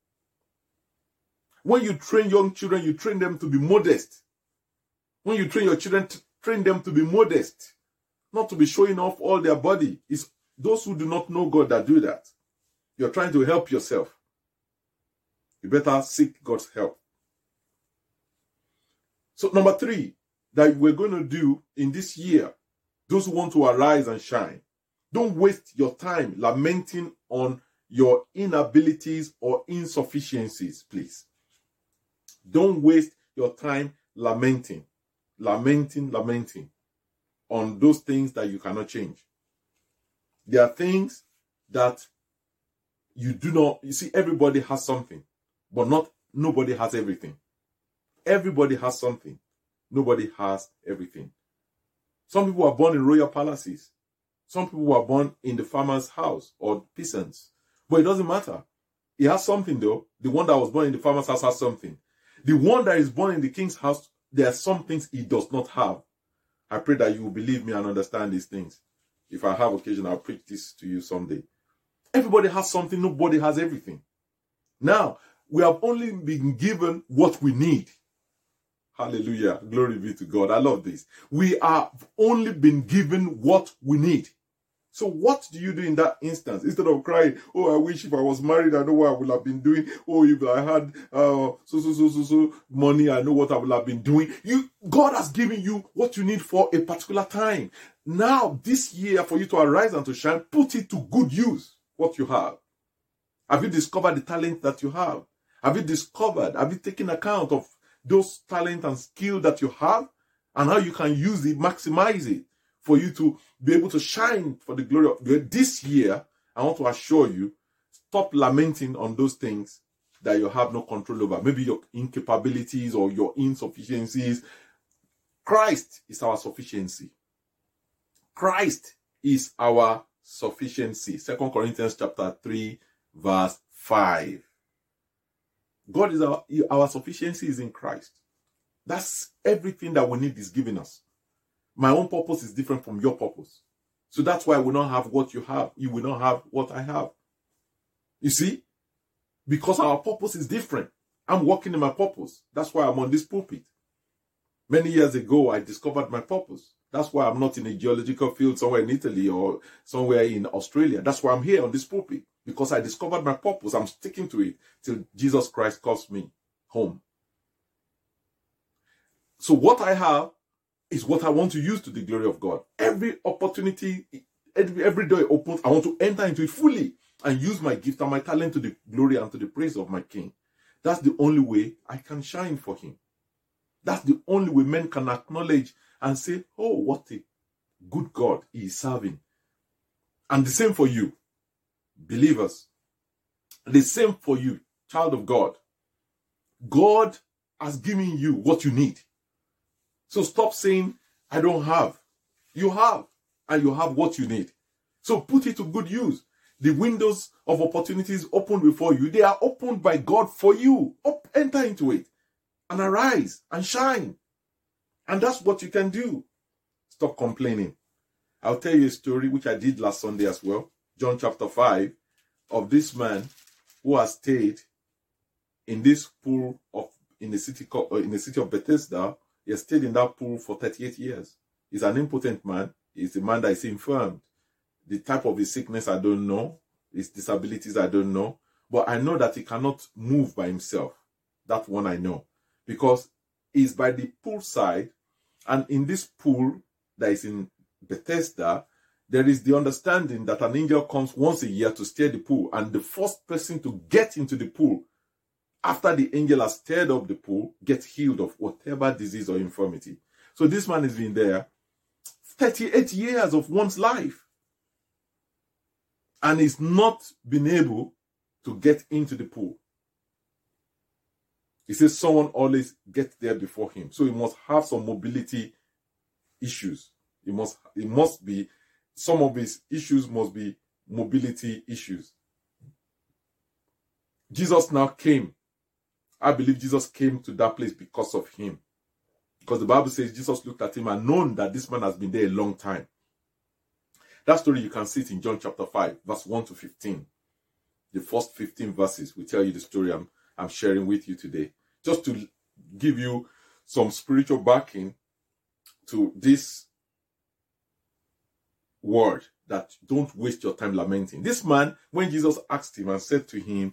When you train young children, you train them to be modest. When you train your children, train them to be modest, not to be showing off all their body. It's those who do not know God that do that. You're trying to help yourself. You better seek God's help. So number 3 that we're going to do in this year, those who want to arise and shine, don't waste your time lamenting on your inabilities or insufficiencies, please. Don't waste your time lamenting on those things that you cannot change. There are things that you do not, you see, everybody has something, but nobody has everything. Everybody has something. Nobody has everything. Some people are born in royal palaces. Some people are born in the farmer's house or peasants. But it doesn't matter. He has something though. The one that was born in the farmer's house has something. The one that is born in the king's house, there are some things he does not have. I pray that you will believe me and understand these things. If I have occasion, I'll preach this to you someday. Everybody has something. Nobody has everything. Now, we have only been given what we need. Hallelujah. Glory be to God. I love this. We have only been given what we need. So what do you do in that instance? Instead of crying, oh, I wish if I was married, I know what I would have been doing. Oh, if I had so money, I know what I would have been doing. God has given you what you need for a particular time. Now, this year, for you to arise and to shine, put it to good use, what you have. Have you discovered the talent that you have? Have you taken account of those talent and skill that you have and how you can use it, maximize it for you to be able to shine for the glory of God? This year, I want to assure you, stop lamenting on those things that you have no control over. Maybe your incapabilities or your insufficiencies. Christ is our sufficiency. Christ is our sufficiency. 2 Corinthians chapter 3, verse 5. God is our sufficiency is in Christ. That's everything that we need is given us. My own purpose is different from your purpose. So that's why I will not have what you have. You will not have what I have. You see? Because our purpose is different. I'm walking in my purpose. That's why I'm on this pulpit. Many years ago, I discovered my purpose. That's why I'm not in a geological field somewhere in Italy or somewhere in Australia. That's why I'm here on this pulpit. Because I discovered my purpose. I'm sticking to it till Jesus Christ calls me home. So what I have is what I want to use to the glory of God. Every opportunity, every door opens, I want to enter into it fully and use my gift and my talent to the glory and to the praise of my King. That's the only way I can shine for him. That's the only way men can acknowledge and say, oh, what a good God he is serving. And the same for you, believers. The same for you, child of God. God has given you what you need. So stop saying, I don't have. You have, and you have what you need. So put it to good use. The windows of opportunities open before you. They are opened by God for you. Enter into it and arise and shine. And that's what you can do. Stop complaining. I'll tell you a story which I did last Sunday as well. John chapter 5, of this man who has stayed in this pool in the city of Bethesda. He has stayed in that pool for 38 years. He's an impotent man. He's a man that is infirmed. The type of his sickness, I don't know. His disabilities, I don't know. But I know that he cannot move by himself. That one I know. Because he's by the poolside. And in this pool that is in Bethesda, there is the understanding that an angel comes once a year to stir the pool. And the first person to get into the pool, after the angel has stirred up the pool, gets healed of whatever disease or infirmity. So this man has been there 38 years of one's life. And he's not been able to get into the pool. He says someone always gets there before him. So he must have some mobility issues. Some of his issues must be mobility issues. Jesus now came. I believe Jesus came to that place because of him. Because the Bible says Jesus looked at him and known that this man has been there a long time. That story, you can see it in John chapter 5, verse 1 to 15. The first 15 verses will tell you the story I'm sharing with you today. Just to give you some spiritual backing to this word, that don't waste your time lamenting. This man, when Jesus asked him and said to him,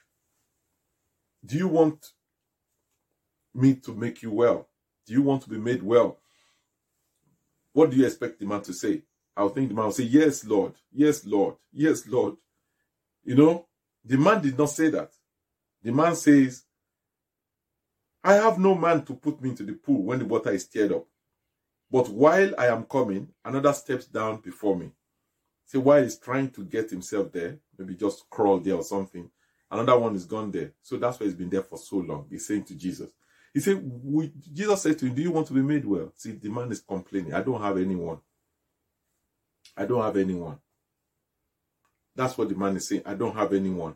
do you want me to make you well? Do you want to be made well? What do you expect the man to say? I would think the man would say, yes, Lord. Yes, Lord. Yes, Lord. You know, the man did not say that. The man says, I have no man to put me into the pool when the water is stirred up. But while I am coming, another steps down before me. See, while he's trying to get himself there, maybe just crawl there or something, another one is gone there. So that's why he's been there for so long. He's saying to Jesus. He said, Jesus said to him, do you want to be made well? See, the man is complaining. I don't have anyone. I don't have anyone. That's what the man is saying. I don't have anyone.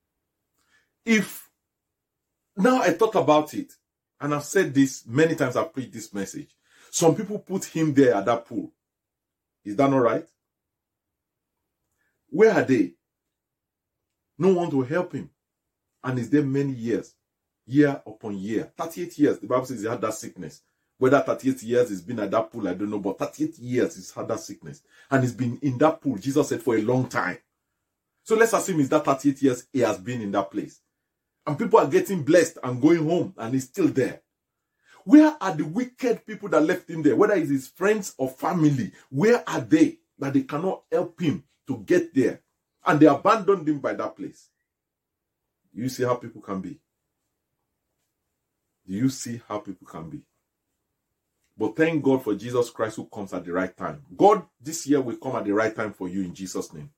Now I thought about it, and I've said this many times, I've preached this message. Some people put him there at that pool. Is that not right? Where are they? No one to help him. And he's there many years. Year upon year. 38 years. The Bible says he had that sickness. Whether 38 years he's been at that pool, I don't know. But 38 years he's had that sickness. And he's been in that pool, Jesus said, for a long time. So let's assume it's that 38 years he has been in that place. And people are getting blessed and going home. And he's still there. Where are the wicked people that left him there? Whether it's his friends or family. Where are they that they cannot help him to get there? And they abandoned him by that place. Do you see how people can be? Do you see how people can be? But thank God for Jesus Christ who comes at the right time. God this year will come at the right time for you in Jesus' name.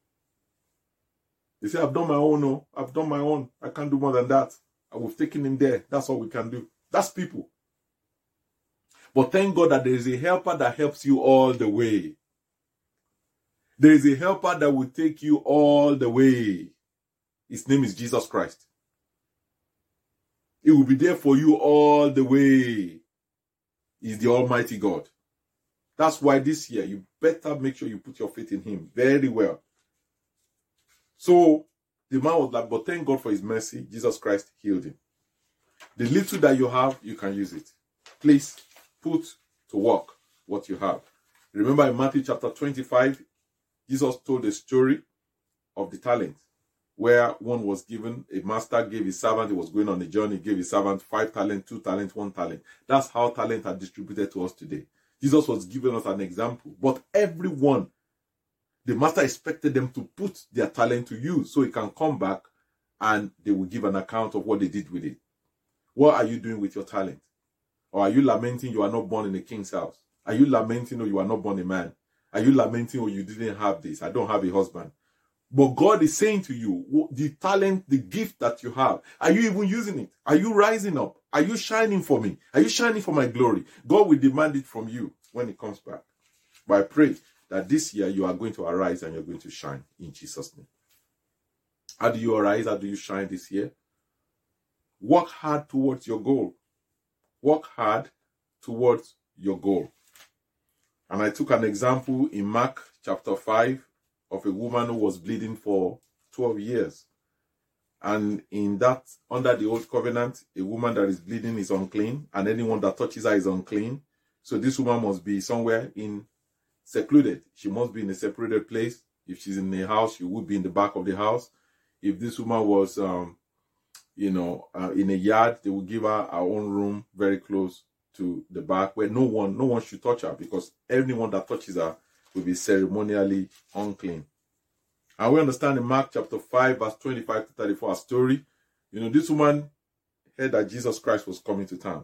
They say, I've done my own. No, I've done my own. I can't do more than that. We've taken him there. That's all we can do. That's people. But thank God that there is a helper that helps you all the way. There is a helper that will take you all the way. His name is Jesus Christ. He will be there for you all the way. He's the Almighty God. That's why this year you better make sure you put your faith in him very well. So the man was like, but thank God for his mercy. Jesus Christ healed him. The little that you have, you can use it. Please put to work what you have. Remember in Matthew chapter 25, Jesus told a story of the talent, where one was given, a master gave his servant, he was going on a journey, gave his servant 5 talents, 2 talents, 1 talent. That's how talent are distributed to us today. Jesus was giving us an example. But everyone, the master expected them to put their talent to use so he can come back and they will give an account of what they did with it. What are you doing with your talent? Or are you lamenting you are not born in a king's house? Are you lamenting you are not born a man? Are you lamenting you didn't have this? I don't have a husband. But God is saying to you, the talent, the gift that you have, are you even using it? Are you rising up? Are you shining for me? Are you shining for my glory? God will demand it from you when he comes back. But I pray that this year you are going to arise and you're going to shine in Jesus' name. How do you arise? How do you shine this year? Work hard towards your goal. Work hard towards your goal. And I took an example in Mark chapter 5 of a woman who was bleeding for 12 years. And in that, under the old covenant, a woman that is bleeding is unclean, and anyone that touches her is unclean. So this woman must be somewhere secluded. She must be in a separated place. If she's in a house, she would be in the back of the house. If this woman was, in a yard, they would give her own room very close to the back where no one should touch her, because anyone that touches her will be ceremonially unclean. And we understand in Mark chapter 5, verse 25 to 34, a story. This woman heard that Jesus Christ was coming to town.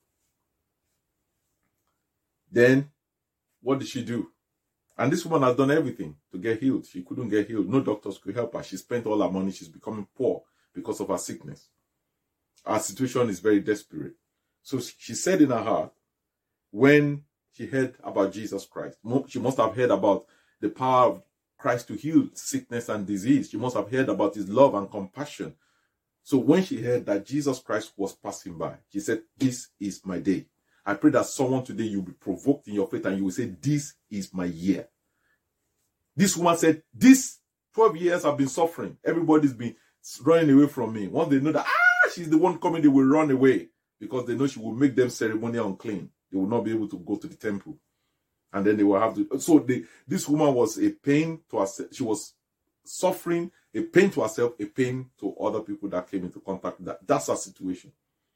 Then, what did she do? And this woman has done everything to get healed. She couldn't get healed. No doctors could help her. She spent all her money. She's becoming poor because of her sickness. Her situation is very desperate. So she said in her heart, when she heard about Jesus Christ, she must have heard about the power of Christ to heal sickness and disease. She must have heard about his love and compassion. So when she heard that Jesus Christ was passing by, she said, this is my day. I pray that someone today, you'll be provoked in your faith and you will say, this is my year. This woman said, this 12 years I've been suffering. Everybody's been running away from me. Once they know that, she's the one coming, they will run away because they know she will make them ceremonial unclean. They will not be able to go to the temple. And then they will have to. So this woman was a pain to herself. She was suffering, a pain to herself, a pain to other people that came into contact with that. That's her situation.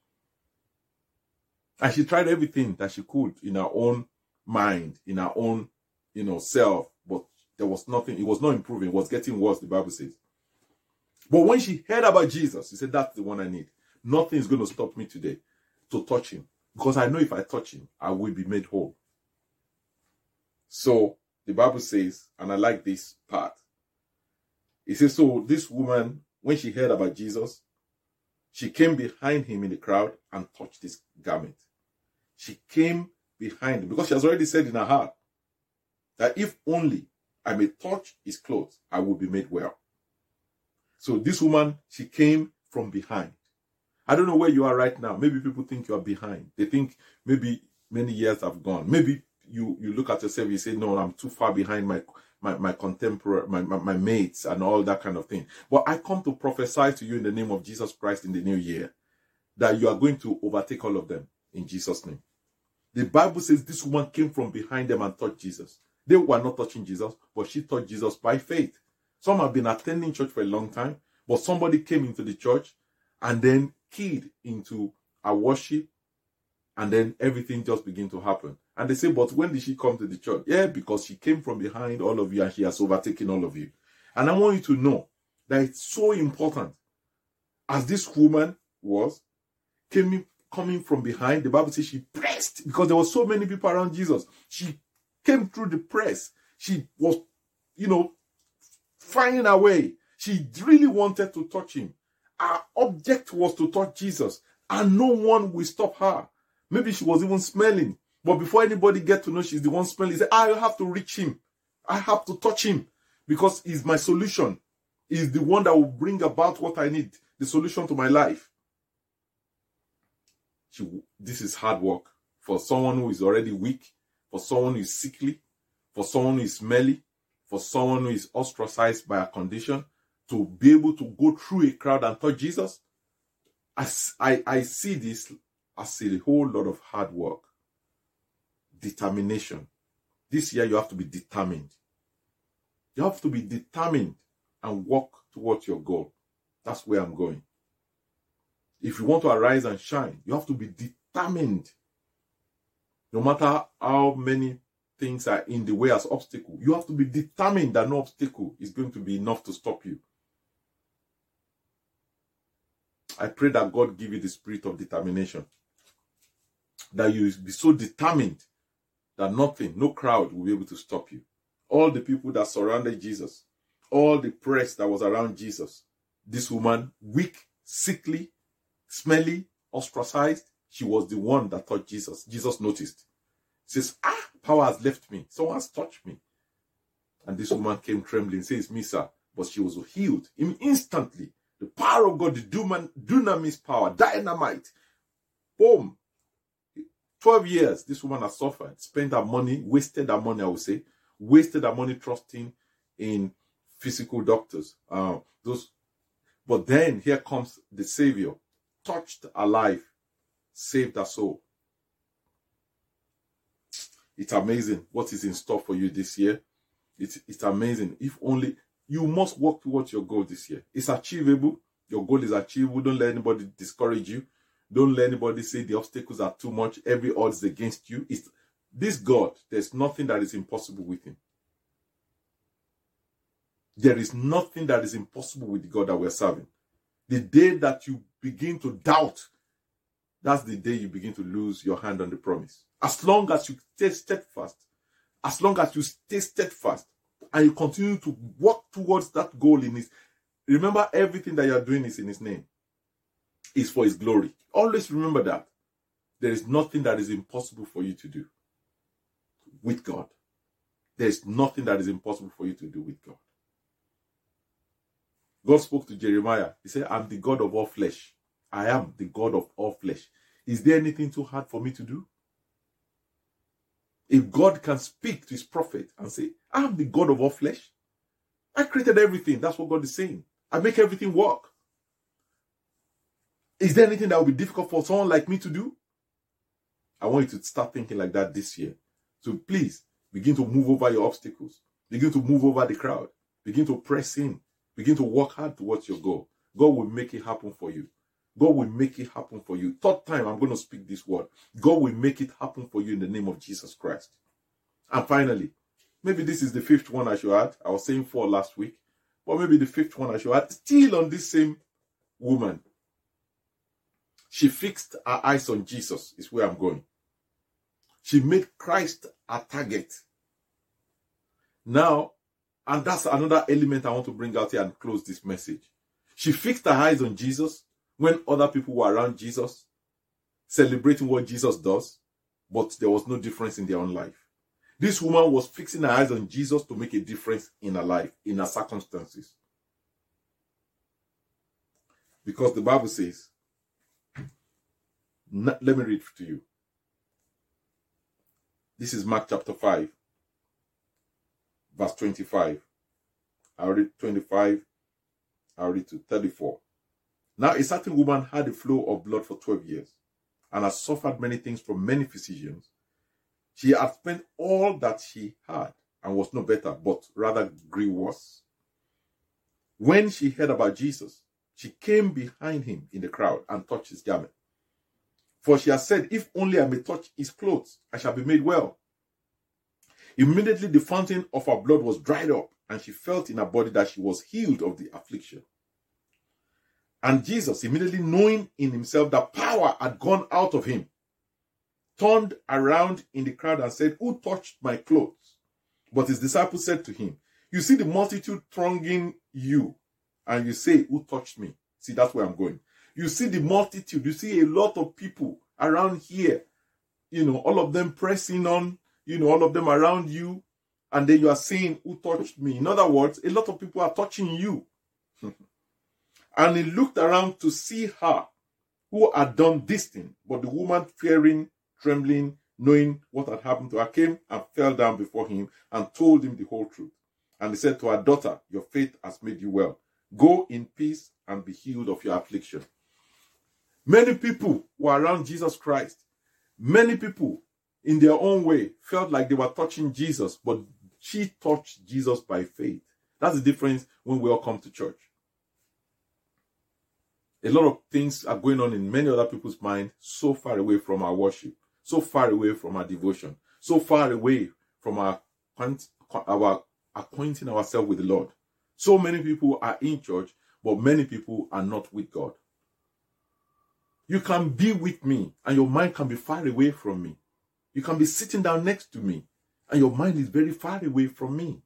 And she tried everything that she could in her own mind, in her own, self. But there was nothing. It was not improving. It was getting worse, the Bible says. But when she heard about Jesus, she said, that's the one I need. Nothing is going to stop me today to touch him. Because I know if I touch him, I will be made whole. So the Bible says, and I like this part. It says, so this woman, when she heard about Jesus, she came behind him in the crowd and touched his garment. She came behind him because she has already said in her heart that if only I may touch his clothes, I will be made well. So this woman, she came from behind. I don't know where you are right now. Maybe people think you are behind. They think maybe many years have gone. Maybe you look at yourself, you say, no, I'm too far behind my contemporary, my mates and all that kind of thing. But I come to prophesy to you in the name of Jesus Christ in the new year that you are going to overtake all of them in Jesus' name. The Bible says this woman came from behind them and touched Jesus. They were not touching Jesus, but she touched Jesus by faith. Some have been attending church for a long time, but somebody came into the church and then keyed into our worship, and then everything just began to happen. And they say, but when did she come to the church? Yeah, because she came from behind all of you and she has overtaken all of you. And I want you to know that it's so important. As this woman was coming from behind, the Bible says she pressed because there were so many people around Jesus. She came through the press. She was, finding her way. She really wanted to touch him. Her object was to touch Jesus, and no one will stop her. Maybe she was even smelling, but before anybody get to know she's the one smelling, she said, I have to reach him. I have to touch him because he's my solution. He's the one that will bring about what I need, the solution to my life. This is hard work for someone who is already weak, for someone who is sickly, for someone who is smelly, for someone who is ostracized by a condition, to be able to go through a crowd and touch Jesus. I see this as a whole lot of hard work. Determination. This year you have to be determined. You have to be determined and walk towards your goal. That's where I'm going. If you want to arise and shine, you have to be determined. No matter how many things are in the way as obstacle, you have to be determined that no obstacle is going to be enough to stop you. I pray that God give you the spirit of determination. That you be so determined that nothing, no crowd will be able to stop you. All the people that surrounded Jesus, all the press that was around Jesus, this woman, weak, sickly, smelly, ostracized, she was the one that touched Jesus. Jesus noticed. He says, power has left me. Someone has touched me. And this woman came trembling, says, me, sir. But she was healed instantly. The power of God, the dunamis power, dynamite. Boom. 12 years, this woman has suffered, spent her money, wasted her money, I would say. Wasted her money trusting in physical doctors. But then here comes the Savior. Touched her life. Saved her soul. It's amazing what is in store for you this year. It's amazing. If only you must work towards your goal this year. It's achievable. Your goal is achievable. Don't let anybody discourage you. Don't let anybody say the obstacles are too much. Every odds is against you. This God, there's nothing that is impossible with him. There is nothing that is impossible with the God that we're serving. The day that you begin to doubt, that's the day you begin to lose your hand on the promise. As long as you stay steadfast, and you continue to work towards that goal remember everything that you're doing is in his name. It's for his glory. Always remember that. There is nothing that is impossible for you to do with God. There's nothing that is impossible for you to do with God. God spoke to Jeremiah. He said, I'm the God of all flesh. I am the God of all flesh. Is there anything too hard for me to do? If God can speak to his prophet and say, I am the God of all flesh. I created everything. That's what God is saying. I make everything work. Is there anything that will be difficult for someone like me to do? I want you to start thinking like that this year. So please, begin to move over your obstacles. Begin to move over the crowd. Begin to press in. Begin to work hard towards your goal. God will make it happen for you. God will make it happen for you. Third time, I'm going to speak this word. God will make it happen for you in the name of Jesus Christ. And finally, maybe this is the fifth one I should add. I was saying 4 last week. But maybe the fifth one I should add. Still on this same woman. She fixed her eyes on Jesus, is where I'm going. She made Christ a target. Now, and that's another element I want to bring out here and close this message. She fixed her eyes on Jesus when other people were around Jesus, celebrating what Jesus does, but there was no difference in their own life. This woman was fixing her eyes on Jesus to make a difference in her life, in her circumstances. Because the Bible says, let me read to you. This is Mark chapter 5, verse 25. I read 25, I read to 34. Now a certain woman had a flow of blood for 12 years and has suffered many things from many physicians. She had spent all that she had and was no better, but rather grew worse. When she heard about Jesus, she came behind him in the crowd and touched his garment. For she has said, if only I may touch his clothes, I shall be made well. Immediately the fountain of her blood was dried up, and she felt in her body that she was healed of the affliction. And Jesus, immediately knowing in himself that power had gone out of him, turned around in the crowd and said, who touched my clothes? But his disciples said to him, you see the multitude thronging you, and you say, who touched me? See, that's where I'm going. You see the multitude, you see a lot of people around here, all of them pressing on, all of them around you, and then you are saying, who touched me? In other words, a lot of people are touching you. And he looked around to see her who had done this thing. But the woman, fearing, trembling, knowing what had happened to her, came and fell down before him and told him the whole truth. And he said to her, daughter, your faith has made you well. Go in peace and be healed of your affliction. Many people were around Jesus Christ. Many people, in their own way, felt like they were touching Jesus, but she touched Jesus by faith. That's the difference when we all come to church. A lot of things are going on in many other people's mind, so far away from our worship, so far away from our devotion, so far away from our acquainting ourselves with the Lord. So many people are in church, but many people are not with God. You can be with me and your mind can be far away from me. You can be sitting down next to me and your mind is very far away from me.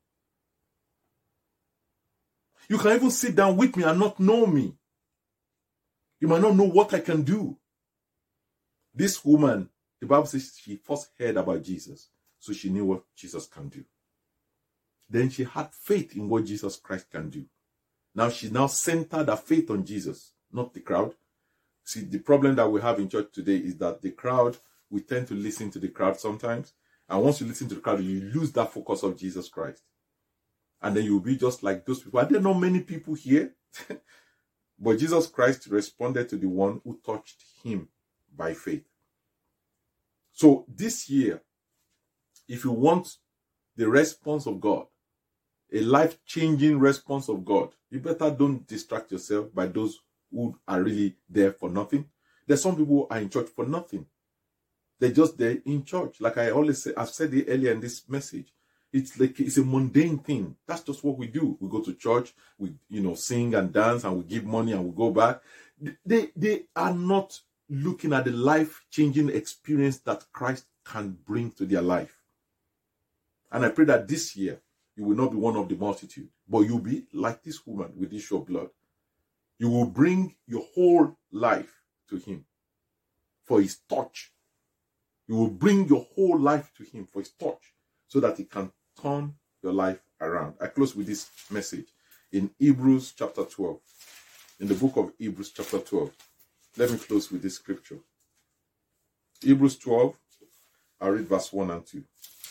You can even sit down with me and not know me. You might not know what I can do. This woman, the Bible says she first heard about Jesus, so she knew what Jesus can do. Then she had faith in what Jesus Christ can do. Now she centered her faith on Jesus, not the crowd. See, the problem that we have in church today is that the crowd, we tend to listen to the crowd sometimes. And once you listen to the crowd, you lose that focus of Jesus Christ. And then you'll be just like those people. Are there not many people here? But Jesus Christ responded to the one who touched him by faith. So this year, if you want the response of God, a life-changing response of God, you better don't distract yourself by those who are really there for nothing. There's some people who are in church for nothing. They're just there in church. Like I always say, I've said it earlier in this message. It's a mundane thing. That's just what we do. We go to church, we sing and dance and we give money and we go back. They are not looking at the life-changing experience that Christ can bring to their life. And I pray that this year you will not be one of the multitude, but you'll be like this woman with this issue of blood. You will bring your whole life to him for his touch. You will bring your whole life to him for his touch so that he can turn your life around. I close with this message in Hebrews chapter 12. In the book of Hebrews chapter 12. Let me close with this scripture. Hebrews 12, I'll read verse 1 and 2.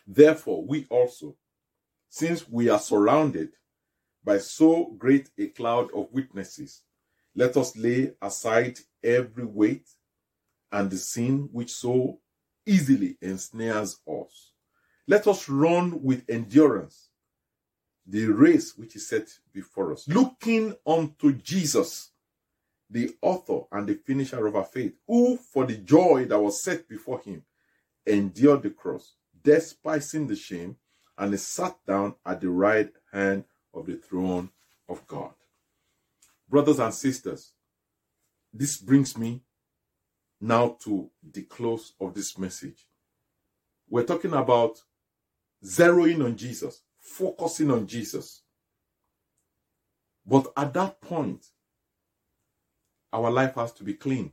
Therefore, we also, since we are surrounded by so great a cloud of witnesses, let us lay aside every weight and the sin which so easily ensnares us. Let us run with endurance the race which is set before us, looking unto Jesus, the author and the finisher of our faith, who for the joy that was set before him endured the cross, despising the shame, and is sat down at the right hand of the throne of God. Brothers and sisters, this brings me now to the close of this message. We're talking about zeroing on Jesus, focusing on Jesus. But at that point, our life has to be clean.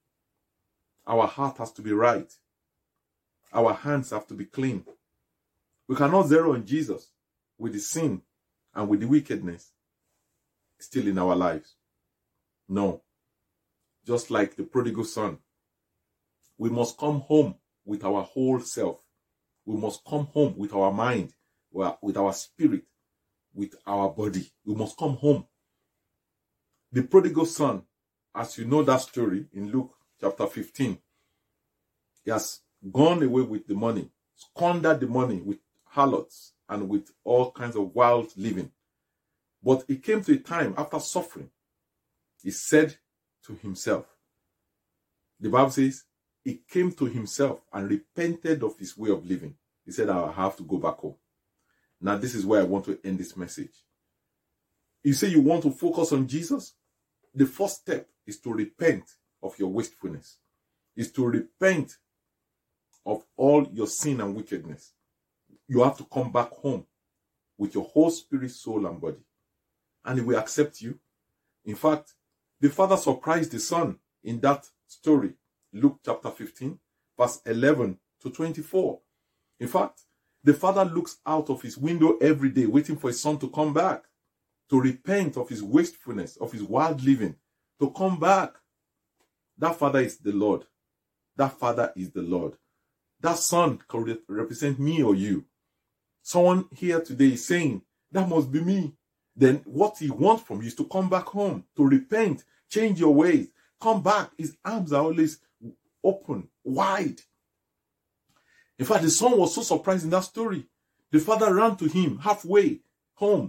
Our heart has to be right. Our hands have to be clean. We cannot zero on Jesus with the sin and with the wickedness still in our lives. No. Just like the prodigal son, we must come home with our whole self. We must come home with our mind, with our spirit, with our body. We must come home. The prodigal son, as you know that story in Luke chapter 15, he has gone away with the money, squandered the money with harlots and with all kinds of wild living. But it came to a time after suffering, he said to himself, the Bible says, he came to himself and repented of his way of living. He said, I have to go back home. Now, this is where I want to end this message. You say you want to focus on Jesus? The first step is to repent of your wastefulness, is to repent of all your sin and wickedness. You have to come back home with your whole spirit, soul, and body. And he will accept you. In fact, the father surprised the son in that story, Luke chapter 15, verse 11 to 24. In fact, the father looks out of his window every day waiting for his son to come back, to repent of his wastefulness, of his wild living, to come back. That father is the Lord. That father is the Lord. That son can represent me or you. Someone here today is saying, that must be me. Then what he wants from you is to come back home, to repent, change your ways, come back. His arms are always open, wide. In fact, the son was so surprised in that story. The father ran to him halfway home.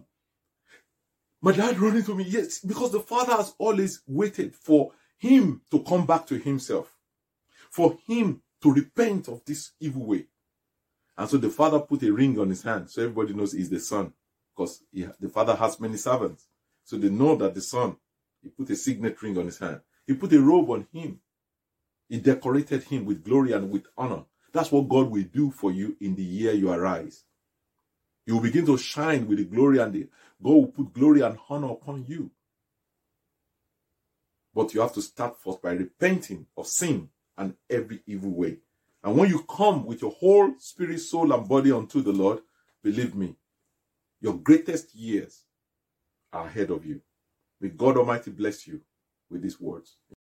My dad running to me, yes, because the father has always waited for him to come back to himself, for him to repent of this evil way. And so the father put a ring on his hand, so everybody knows he's the son, because the father has many servants. So they know that the son, he put a signet ring on his hand. He put a robe on him. He decorated him with glory and with honor. That's what God will do for you in the year you arise. You will begin to shine with the glory, and God will put glory and honor upon you. But you have to start first by repenting of sin and every evil way. And when you come with your whole spirit, soul, and body unto the Lord, believe me, your greatest years are ahead of you. May God Almighty bless you with these words.